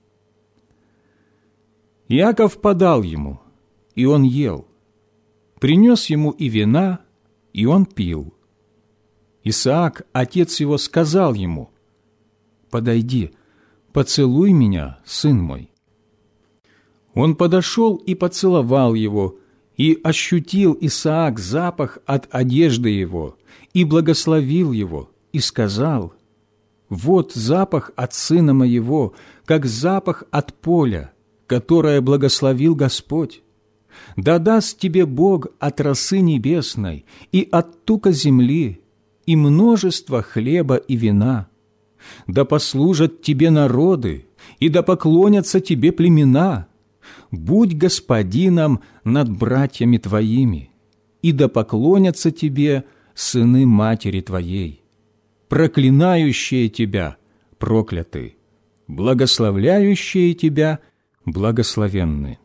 Иаков подал ему, и он ел. Принес ему и вина, и он пил. Исаак, отец его, сказал ему: «Подойди, поцелуй меня, сын мой». Он подошел и поцеловал его, и ощутил Исаак запах от одежды его, и благословил его, и сказал: «Вот запах от сына моего, как запах от поля, которое благословил Господь. Да даст тебе Бог от росы небесной и от тука земли, и множество хлеба и вина. Да послужат тебе народы, и да поклонятся тебе племена. Будь господином над братьями твоими, и да поклонятся тебе сыны матери твоей. Проклинающие тебя прокляты, благословляющие тебя благословенны».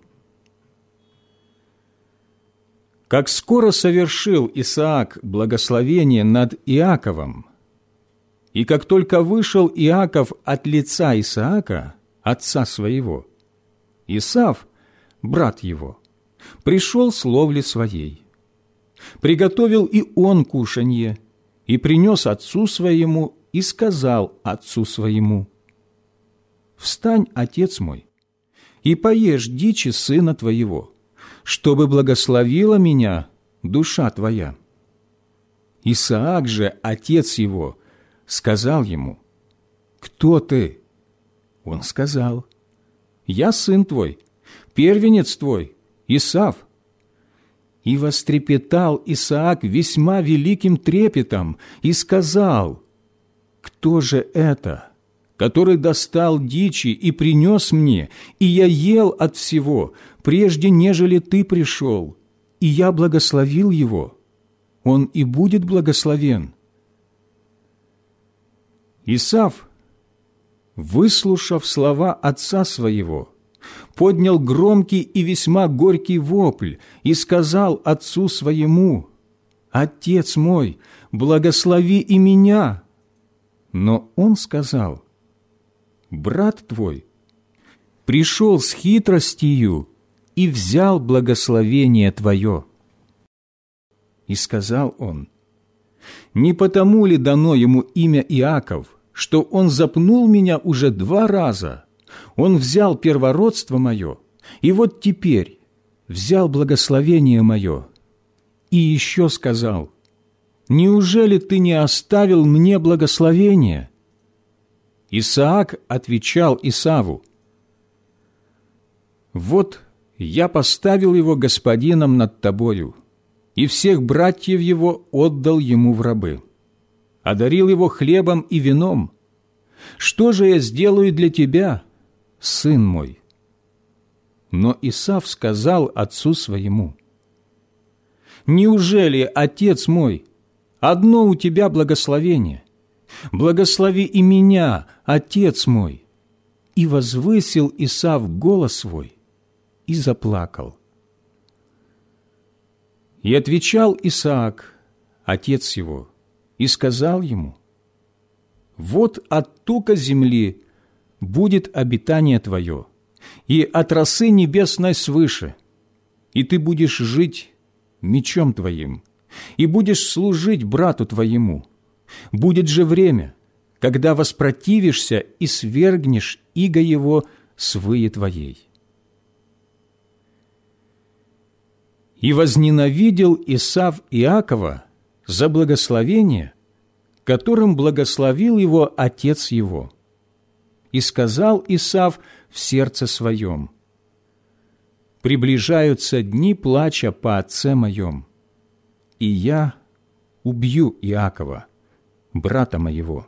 Как скоро совершил Исаак благословение над Иаковом, и как только вышел Иаков от лица Исаака, отца своего, Исав, брат его, пришел с ловли своей. Приготовил и он кушанье, и принес отцу своему, и сказал отцу своему: «Встань, отец мой, и поешь дичи сына твоего, чтобы благословила меня душа твоя». Исаак же, отец его, сказал ему: «Кто ты?» Он сказал: «Я сын твой, первенец твой, Исав». И вострепетал Исаак весьма великим трепетом и сказал: «Кто же это, который достал дичи и принес мне, и я ел от всего, прежде нежели ты пришел, и я благословил его? Он и будет благословен». Исав, выслушав слова отца своего, поднял громкий и весьма горький вопль и сказал отцу своему: «Отец мой, благослови и меня». Но он сказал: «Брат твой пришел с хитростью и взял благословение твое». И сказал он: «Не потому ли дано ему имя Иаков, что он запнул меня уже два раза? Он взял первородство мое, и вот теперь взял благословение мое». И еще сказал: «Неужели ты не оставил мне благословение?» Исаак отвечал Исаву: «Вот я поставил его господином над тобою, и всех братьев его отдал ему в рабы, одарил его хлебом и вином. Что же я сделаю для тебя, сын мой?» Но Исав сказал отцу своему: «Неужели, отец мой, одно у тебя благословение? Благослови и меня, отец мой». И возвысил Исав голос свой и заплакал. И отвечал Исаак, отец его, и сказал ему: «Вот от тука земли будет обитание твое, и от росы небесной свыше, и ты будешь жить мечом твоим, и будешь служить брату твоему. Будет же время, когда воспротивишься и свергнешь иго его с выи твоей». И возненавидел Исав Иакова за благословение, которым благословил его отец его. И сказал Исав в сердце своем: «Приближаются дни плача по отце моем, и я убью Иакова, брата моего».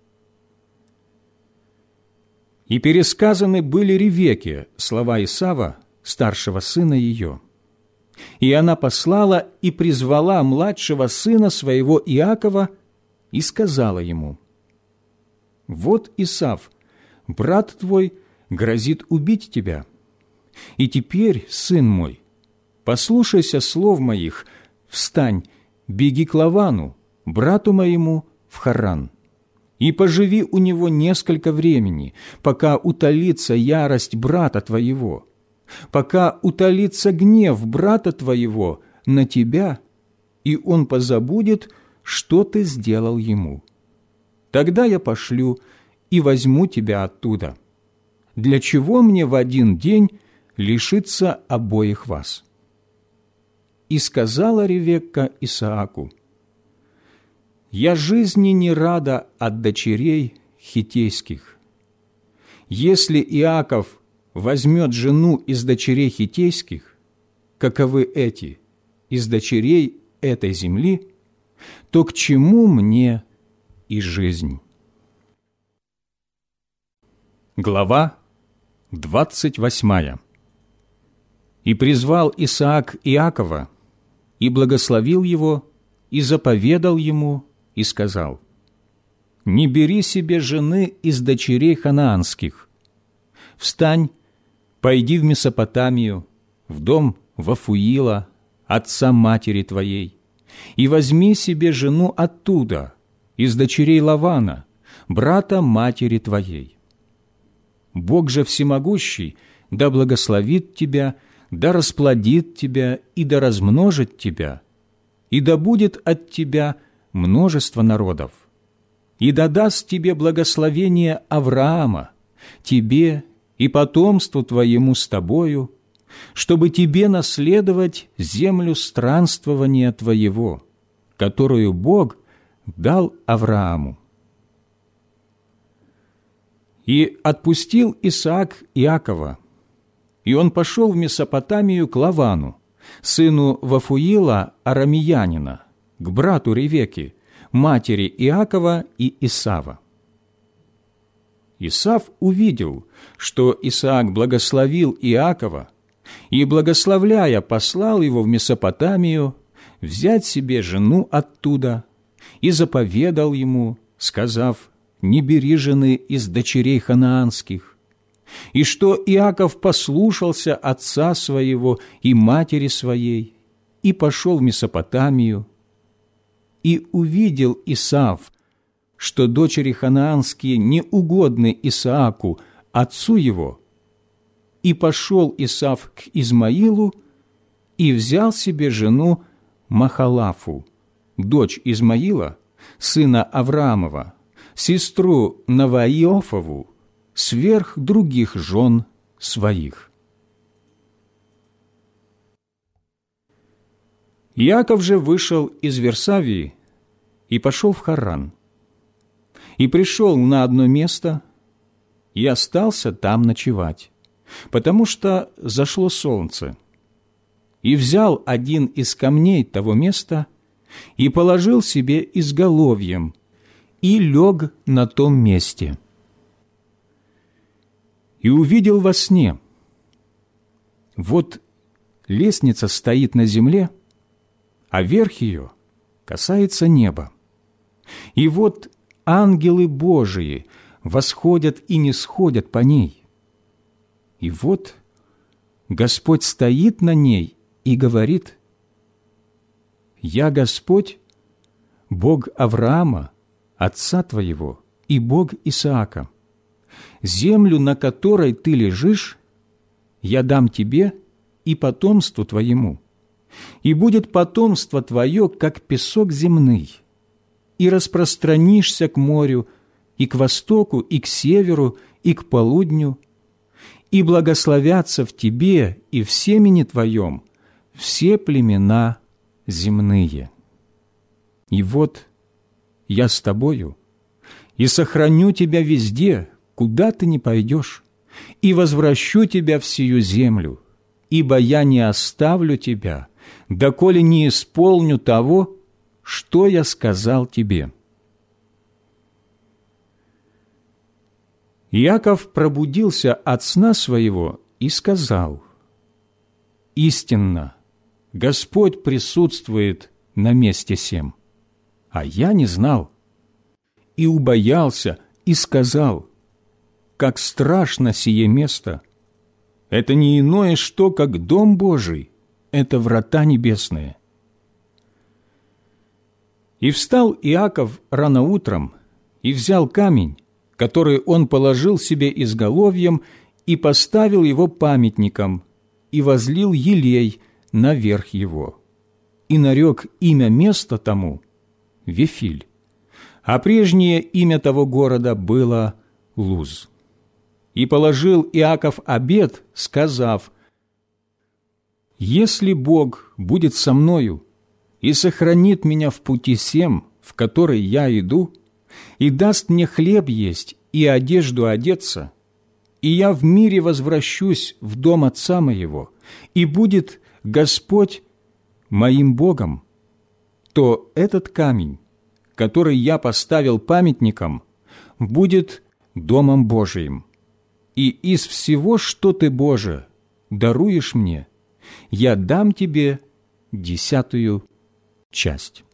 И пересказаны были Ревекке слова Исава, старшего сына ее. И она послала и призвала младшего сына своего Иакова и сказала ему: «Вот Исав, брат твой, грозит убить тебя. И теперь, сын мой, послушайся слов моих, встань, беги к Лавану, брату моему, в Харан, и поживи у него несколько времени, пока утолится ярость брата твоего, пока утолится гнев брата твоего на тебя, и он позабудет, что ты сделал ему. Тогда я пошлю и возьму тебя оттуда. Для чего мне в один день лишиться обоих вас?» И сказала Ревекка Исааку: «Я жизни не рада от дочерей хиттейских. Если Иаков возьмет жену из дочерей хиттейских, каковы эти, из дочерей этой земли, то к чему мне и жизнь?» Глава двадцать восьмая. «И призвал Исаак Иакова, и благословил его, и заповедал ему, и сказал: «Не бери себе жены из дочерей ханаанских. Встань, пойди в Месопотамию, в дом Вафуила, отца матери твоей, и возьми себе жену оттуда, из дочерей Лавана, брата матери твоей. Бог же всемогущий да благословит тебя, да расплодит тебя и да размножит тебя, и да будет от тебя множество народов, и да даст тебе благословение Авраама, тебе и потомству твоему с тобою, чтобы тебе наследовать землю странствования твоего, которую Бог дал Аврааму». И отпустил Исаак Иакова, и он пошел в Месопотамию к Лавану, сыну Вафуила арамеянина, к брату Ревекки, матери Иакова и Исава. Исав увидел, что Исаак благословил Иакова, и, благословляя, послал его в Месопотамию взять себе жену оттуда, и заповедал ему, сказав: «Не бери жены из дочерей ханаанских». И что Иаков послушался отца своего и матери своей, и пошел в Месопотамию. И увидел Исав, что дочери ханаанские не угодны Исааку, отцу его, и пошел Исав к Измаилу и взял себе жену Махалафу, дочь Измаила, сына Авраамова, сестру Наваиофову, сверх других жен своих. Иаков же вышел из Версавии и пошел в Харан, и пришел на одно место, и остался там ночевать, потому что зашло солнце, и взял один из камней того места и положил себе изголовьем, и лег на том месте. И увидел во сне: вот лестница стоит на земле, а верх ее касается неба. И вот ангелы Божии восходят и нисходят по ней. И вот Господь стоит на ней и говорит: «Я Господь, Бог Авраама, отца твоего, и Бог Исаака. Землю, на которой ты лежишь, я дам тебе и потомству твоему, и будет потомство твое, как песок земный, и распространишься к морю, и к востоку, и к северу, и к полудню, и благословятся в тебе и в семени твоем все племена земные. И вот я с тобою, и сохраню тебя везде, куда ты ни пойдешь, и возвращу тебя в сию землю, ибо я не оставлю тебя, доколе не исполню того, что я сказал тебе». Иаков пробудился от сна своего и сказал: «Истинно, Господь присутствует на месте сем. А я не знал. И убоялся, и сказал: как страшно сие место! Это не иное что, как дом Божий, это врата небесные. И встал Иаков рано утром, и взял камень, который он положил себе изголовьем, и поставил его памятником, и возлил елей наверх его, и нарек имя места тому Вифиль, а прежнее имя того города было Луз. И положил Иаков обет, сказав: «Если Бог будет со мною и сохранит меня в пути сем, в который я иду, и даст мне хлеб есть и одежду одеться, и я в мире возвращусь в дом отца моего, и будет Господь моим Богом, то этот камень, который я поставил памятником, будет домом Божиим. И из всего, что ты, Боже, даруешь мне, я дам тебе десятую часть».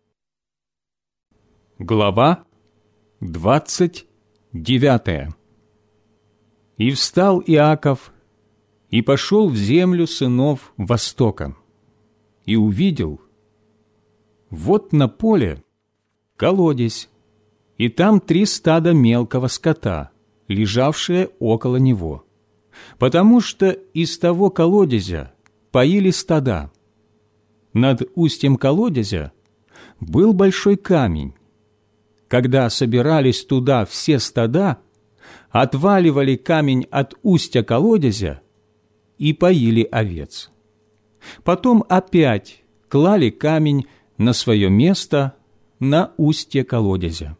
Глава двадцать девятая. «И встал Иаков, и пошел в землю сынов Востока, и увидел, вот на поле колодезь, и там три стада мелкого скота, лежавшие около него, потому что из того колодезя поили стада. Над устьем колодезя был большой камень. Когда собирались туда все стада, отваливали камень от устья колодезя и поили овец. Потом опять клали камень на свое место на устье колодезя.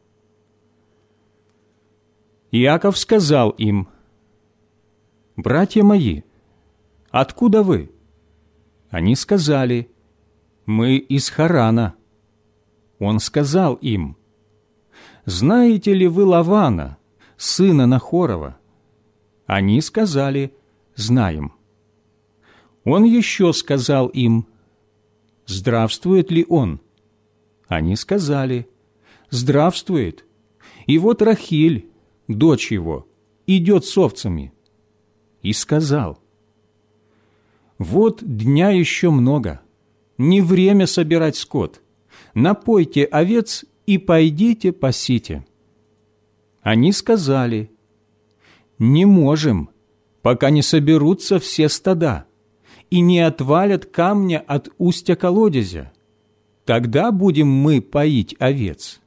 Иаков сказал им: «Братья мои, откуда вы?» Они сказали: «Мы из Харана». Он сказал им: «Знаете ли вы Лавана, сына Нахорова?» Они сказали: «Знаем». Он еще сказал им: «Здравствует ли он?» Они сказали: «Здравствует. И вот Рахиль, дочь его, идет с овцами». И сказал: «Вот дня еще много, не время собирать скот. Напойте овец и пойдите пасите». Они сказали: «Не можем, пока не соберутся все стада и не отвалят камня от устья колодезя. Тогда будем мы поить овец».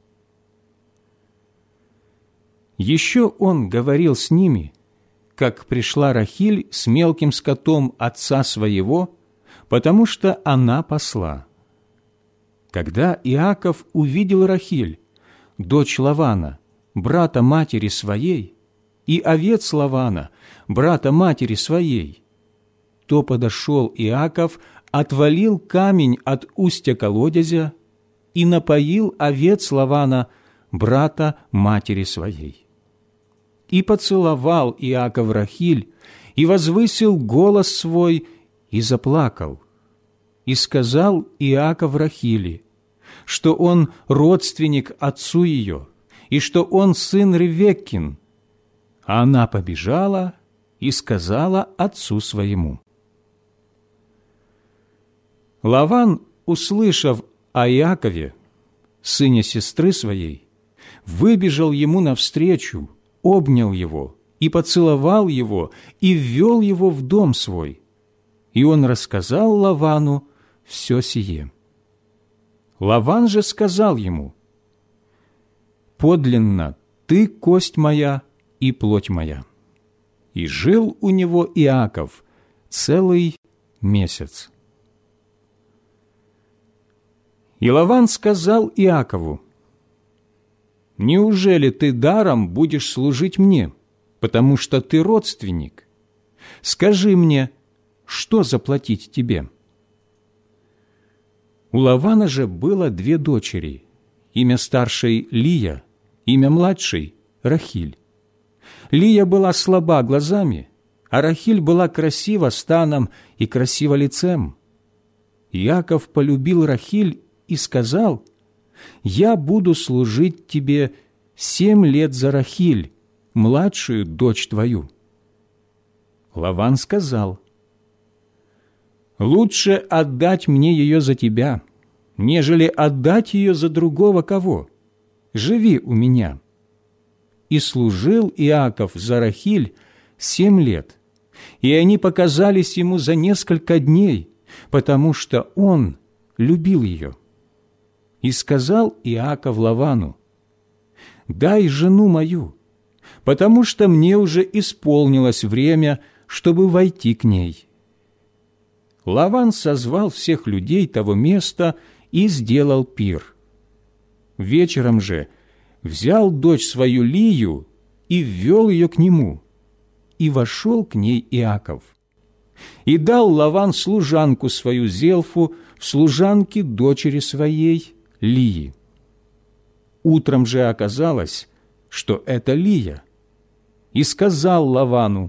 Еще он говорил с ними, как пришла Рахиль с мелким скотом отца своего, потому что она пасла. Когда Иаков увидел Рахиль, дочь Лавана, брата матери своей, и овец Лавана, брата матери своей, то подошел Иаков, отвалил камень от устья колодезя и напоил овец Лавана, брата матери своей. И поцеловал Иаков Рахиль, и возвысил голос свой, и заплакал. И сказал Иаков Рахили, что он родственник отцу ее, и что он сын Ревеккин. А она побежала и сказала отцу своему. Лаван, услышав о Иакове, сыне сестры своей, выбежал ему навстречу, обнял его и поцеловал его, и ввел его в дом свой. И он рассказал Лавану все сие. Лаван же сказал ему: «Подлинно ты кость моя и плоть моя». И жил у него Иаков целый месяц. И Лаван сказал Иакову: «Неужели ты даром будешь служить мне, потому что ты родственник? Скажи мне, что заплатить тебе?» У Лавана же было две дочери, имя старшей Лия, имя младшей Рахиль. Лия была слаба глазами, а Рахиль была красива станом и красива лицем. Иаков полюбил Рахиль и сказал: «Я буду служить тебе семь лет за Рахиль, младшую дочь твою». Лаван сказал: «Лучше отдать мне ее за тебя, нежели отдать ее за другого кого. Живи у меня». И служил Иаков за Рахиль семь лет, и они показались ему за несколько дней, потому что он любил ее. И сказал Иаков Лавану: «Дай жену мою, потому что мне уже исполнилось время, чтобы войти к ней». Лаван созвал всех людей того места и сделал пир. Вечером же взял дочь свою Лию и ввел ее к нему, и вошел к ней Иаков. И дал Лаван служанку свою Зелфу в служанке дочери своей Лии. Утром же оказалось, что это Лия. И сказал Лавану: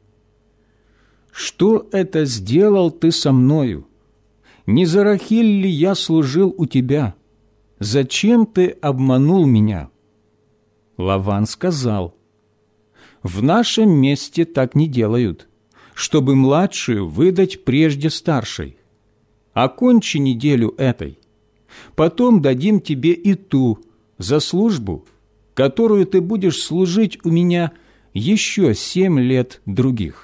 «Что это сделал ты со мною? Не за Рахиль ли я служил у тебя? Зачем ты обманул меня?» Лаван сказал: «В нашем месте так не делают, чтобы младшую выдать прежде старшей. Окончи неделю этой, потом дадим тебе и ту за службу, которую ты будешь служить у меня еще семь лет других».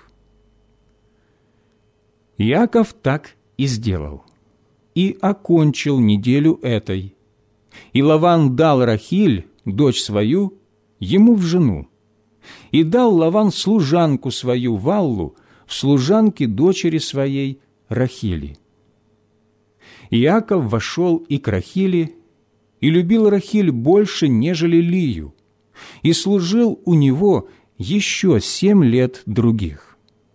Иаков так и сделал, и окончил неделю этой. И Лаван дал Рахиль, дочь свою, ему в жену, и дал Лаван служанку свою Валлу в служанке дочери своей Рахили. Иаков вошел и к Рахили, и любил Рахиль больше, нежели Лию, и служил у него еще семь лет других.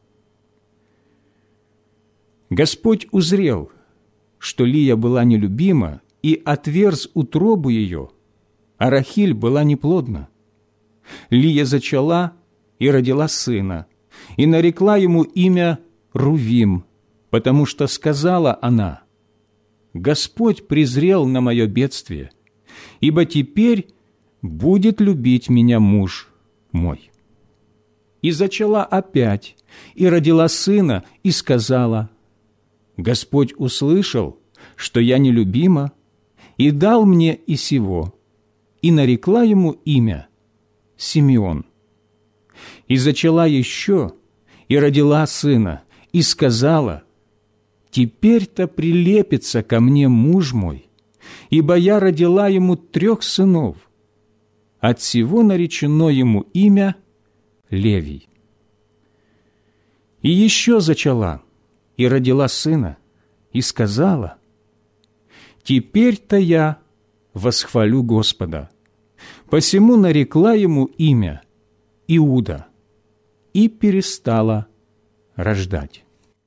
Господь узрел, что Лия была нелюбима, и отверз утробу ее, а Рахиль была неплодна. Лия зачала и родила сына, и нарекла ему имя Рувим, потому что сказала она: «Господь презрел на мое бедствие, ибо теперь будет любить меня муж мой». И зачала опять, и родила сына, и сказала: «Господь услышал, что я нелюбима, и дал мне и сего», и нарекла ему имя Симеон. И зачала еще, и родила сына, и сказала: «Теперь-то прилепится ко мне муж мой, ибо я родила ему трех сынов». Отсего наречено ему имя Левий. И еще зачала, и родила сына, и сказала: «Теперь-то я восхвалю Господа». Посему нарекла ему имя Иуда и перестала рождать.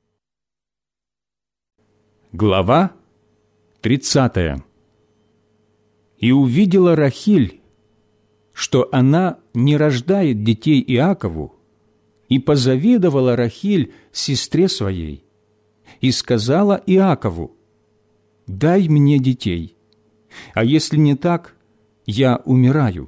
Глава тридцатая. И увидела Рахиль, что она не рождает детей Иакову, и позавидовала Рахиль сестре своей, и сказала Иакову: «Дай мне детей, а если не так, я умираю».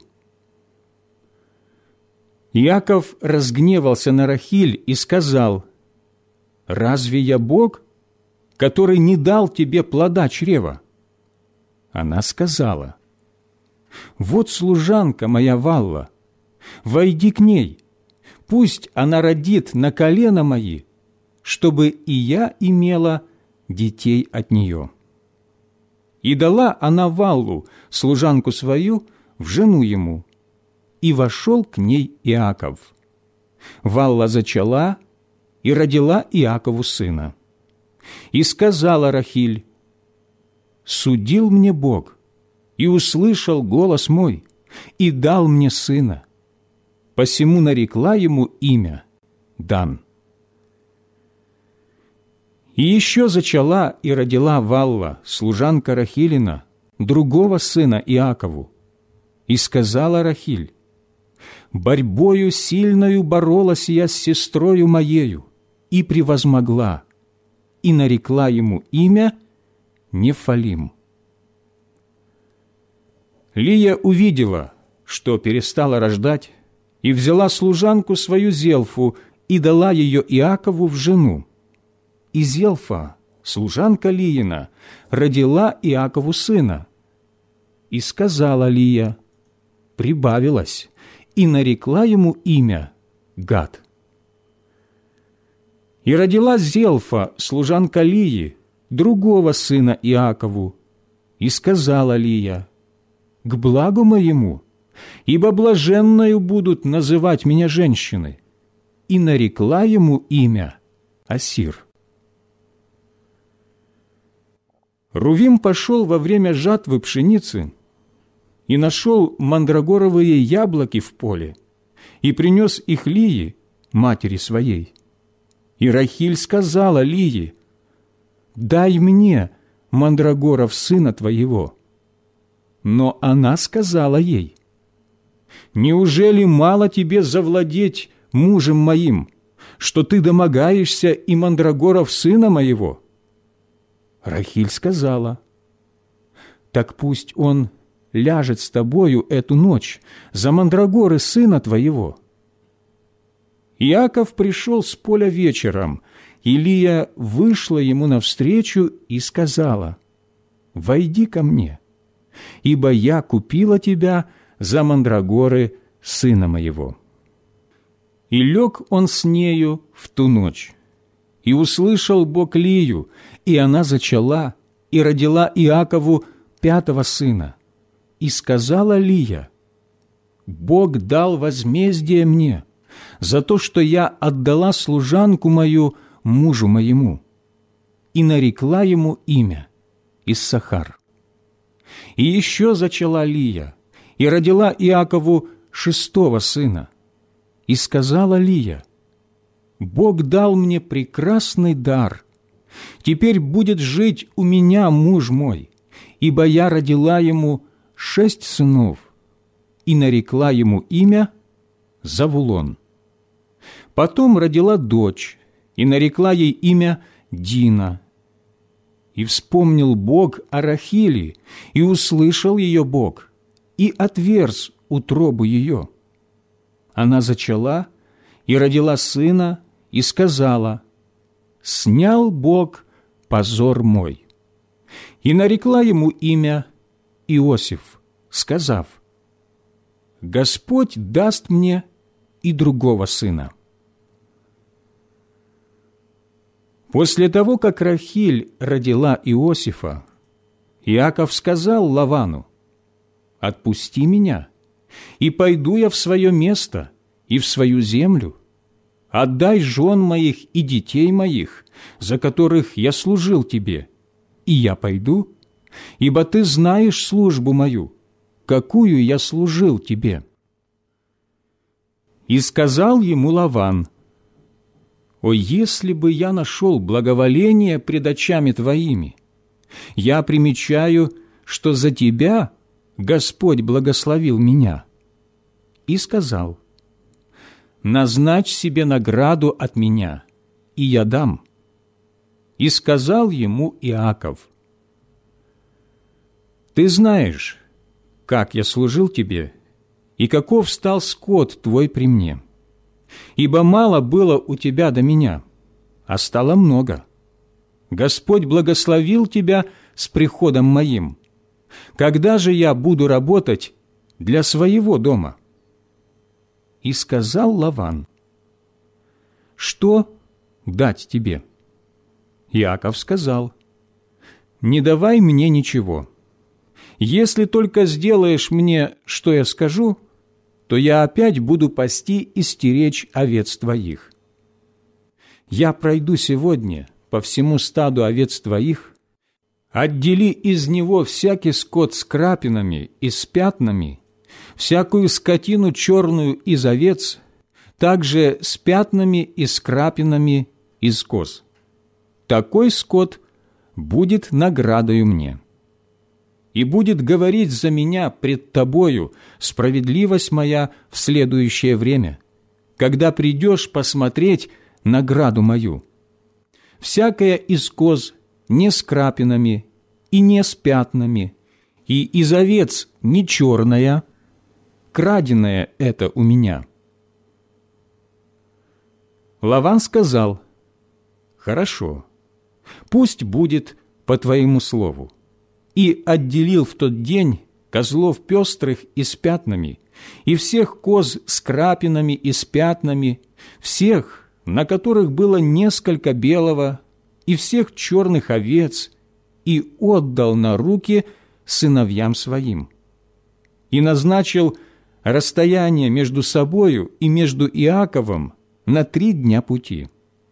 Иаков разгневался на Рахиль и сказал: «Разве я Бог, который не дал тебе плода чрева?» Она сказала: «Вот служанка моя Валла, войди к ней, пусть она родит на колено мои, чтобы и я имела детей от нее». И дала она Валлу, служанку свою, в жену ему, и вошел к ней Иаков. Валла зачала и родила Иакову сына. И сказала Рахиль: «Судил мне Бог, и услышал голос мой, и дал мне сына». Посему нарекла ему имя Дан. И еще зачала и родила Валла, служанка Рахилина, другого сына Иакову. И сказала Рахиль: «Борьбою сильною боролась я с сестрою моею, и превозмогла, и нарекла ему имя Нефалим. Лия увидела, что перестала рождать, и взяла служанку свою Зелфу и дала ее Иакову в жену. И Зелфа, служанка Лиина, родила Иакову сына. И сказала Лия, прибавилась, и нарекла ему имя Гад. И родила Зелфа, служанка Лии, другого сына Иакову. И сказала Лия, к благу моему, ибо блаженною будут называть меня женщины. И нарекла ему имя Асир. Рувим пошел во время жатвы пшеницы и нашел мандрагоровые яблоки в поле и принес их Лии, матери своей. И Рахиль сказала Лии, «Дай мне мандрагоров сына твоего». Но она сказала ей, «Неужели мало тебе завладеть мужем моим, что ты домогаешься и мандрагоров сына моего?» Рахиль сказала, «Так пусть он ляжет с тобою эту ночь за мандрагоры сына твоего». Иаков пришел с поля вечером, и Лия вышла ему навстречу и сказала, «Войди ко мне, ибо я купила тебя за мандрагоры сына моего». И лег он с нею в ту ночь. И услышал Бог Лию, и она зачала, и родила Иакову пятого сына. И сказала Лия, «Бог дал возмездие мне за то, что я отдала служанку мою мужу моему». И нарекла ему имя Иссахар. И еще зачала Лия, и родила Иакову шестого сына. И сказала Лия, «Бог дал мне прекрасный дар. Теперь будет жить у меня муж мой, ибо я родила ему шесть сынов». И нарекла ему имя Завулон. Потом родила дочь, и нарекла ей имя Дина. И вспомнил Бог о Рахиле, и услышал ее Бог, и отверз утробу ее. Она зачала и родила сына, и сказала, «Снял Бог позор мой». И нарекла ему имя Иосиф, сказав, «Господь даст мне и другого сына». После того, как Рахиль родила Иосифа, Иаков сказал Лавану, «Отпусти меня, и пойду я в свое место и в свою землю. Отдай жен моих и детей моих, за которых я служил тебе, и я пойду, ибо ты знаешь службу мою, какую я служил тебе». И сказал ему Лаван, «О, если бы я нашел благоволение пред очами твоими! Я примечаю, что за тебя Господь благословил меня». И сказал, «Назначь себе награду от меня, и я дам». И сказал ему Иаков, «Ты знаешь, как я служил тебе, и каков стал скот твой при мне. Ибо мало было у тебя до меня, а стало много. Господь благословил тебя с приходом моим. Когда же я буду работать для своего дома?» И сказал Лаван, «Что дать тебе?» Иаков сказал, «Не давай мне ничего. Если только сделаешь мне, что я скажу, то я опять буду пасти и стеречь овец твоих. Я пройду сегодня по всему стаду овец твоих, отдели из него всякий скот с крапинами и с пятнами, всякую скотину черную из овец, также с пятнами и с крапинами из коз. Такой скот будет наградою мне. И будет говорить за меня пред тобою справедливость моя в следующее время, когда придешь посмотреть награду мою. Всякая из коз не с крапинами, и не с пятнами, и из овец не черная, краденое это у меня». Лаван сказал: «Хорошо, пусть будет по твоему слову». И отделил в тот день козлов пестрых и с пятнами, и всех коз с крапинами и с пятнами, всех, на которых было несколько белого, и всех черных овец, и отдал на руки сыновьям своим. И назначил расстояние между собою и между Иаковом на три дня пути.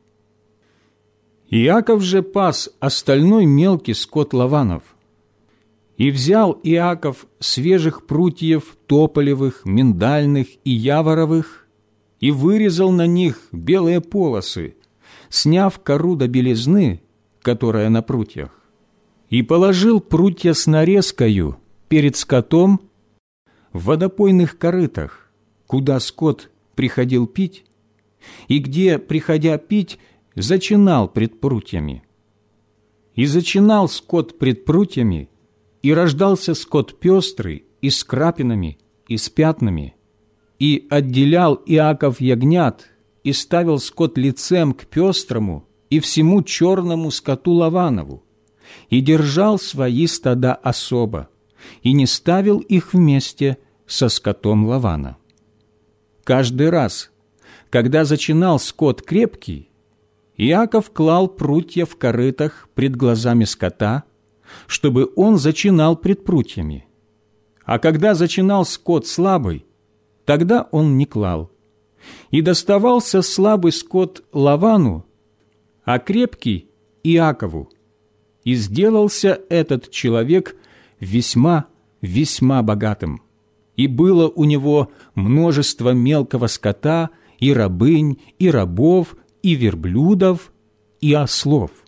Иаков же пас остальной мелкий скот Лаванов. И взял Иаков свежих прутьев тополевых, миндальных и яворовых, и вырезал на них белые полосы, сняв кору до белизны, которая на прутьях, и положил прутья с нарезкою перед скотом в водопойных корытах, куда скот приходил пить, и где, приходя пить, зачинал пред прутьями. И зачинал скот пред прутьями, и рождался скот пестрый, и с крапинами, и с пятнами. И отделял Иаков ягнят, и ставил скот лицем к пестрому и всему черному скоту Лаванову, и держал свои стада особо, и не ставил их вместе со скотом Лавана. Каждый раз, когда зачинал скот крепкий, Иаков клал прутья в корытах пред глазами скота, чтобы он зачинал пред прутьями. А когда зачинал скот слабый, тогда он не клал. И доставался слабый скот Лавану, а крепкий – Иакову. И сделался этот человек весьма, весьма богатым. И было у него множество мелкого скота, и рабынь, и рабов, и верблюдов, и ослов.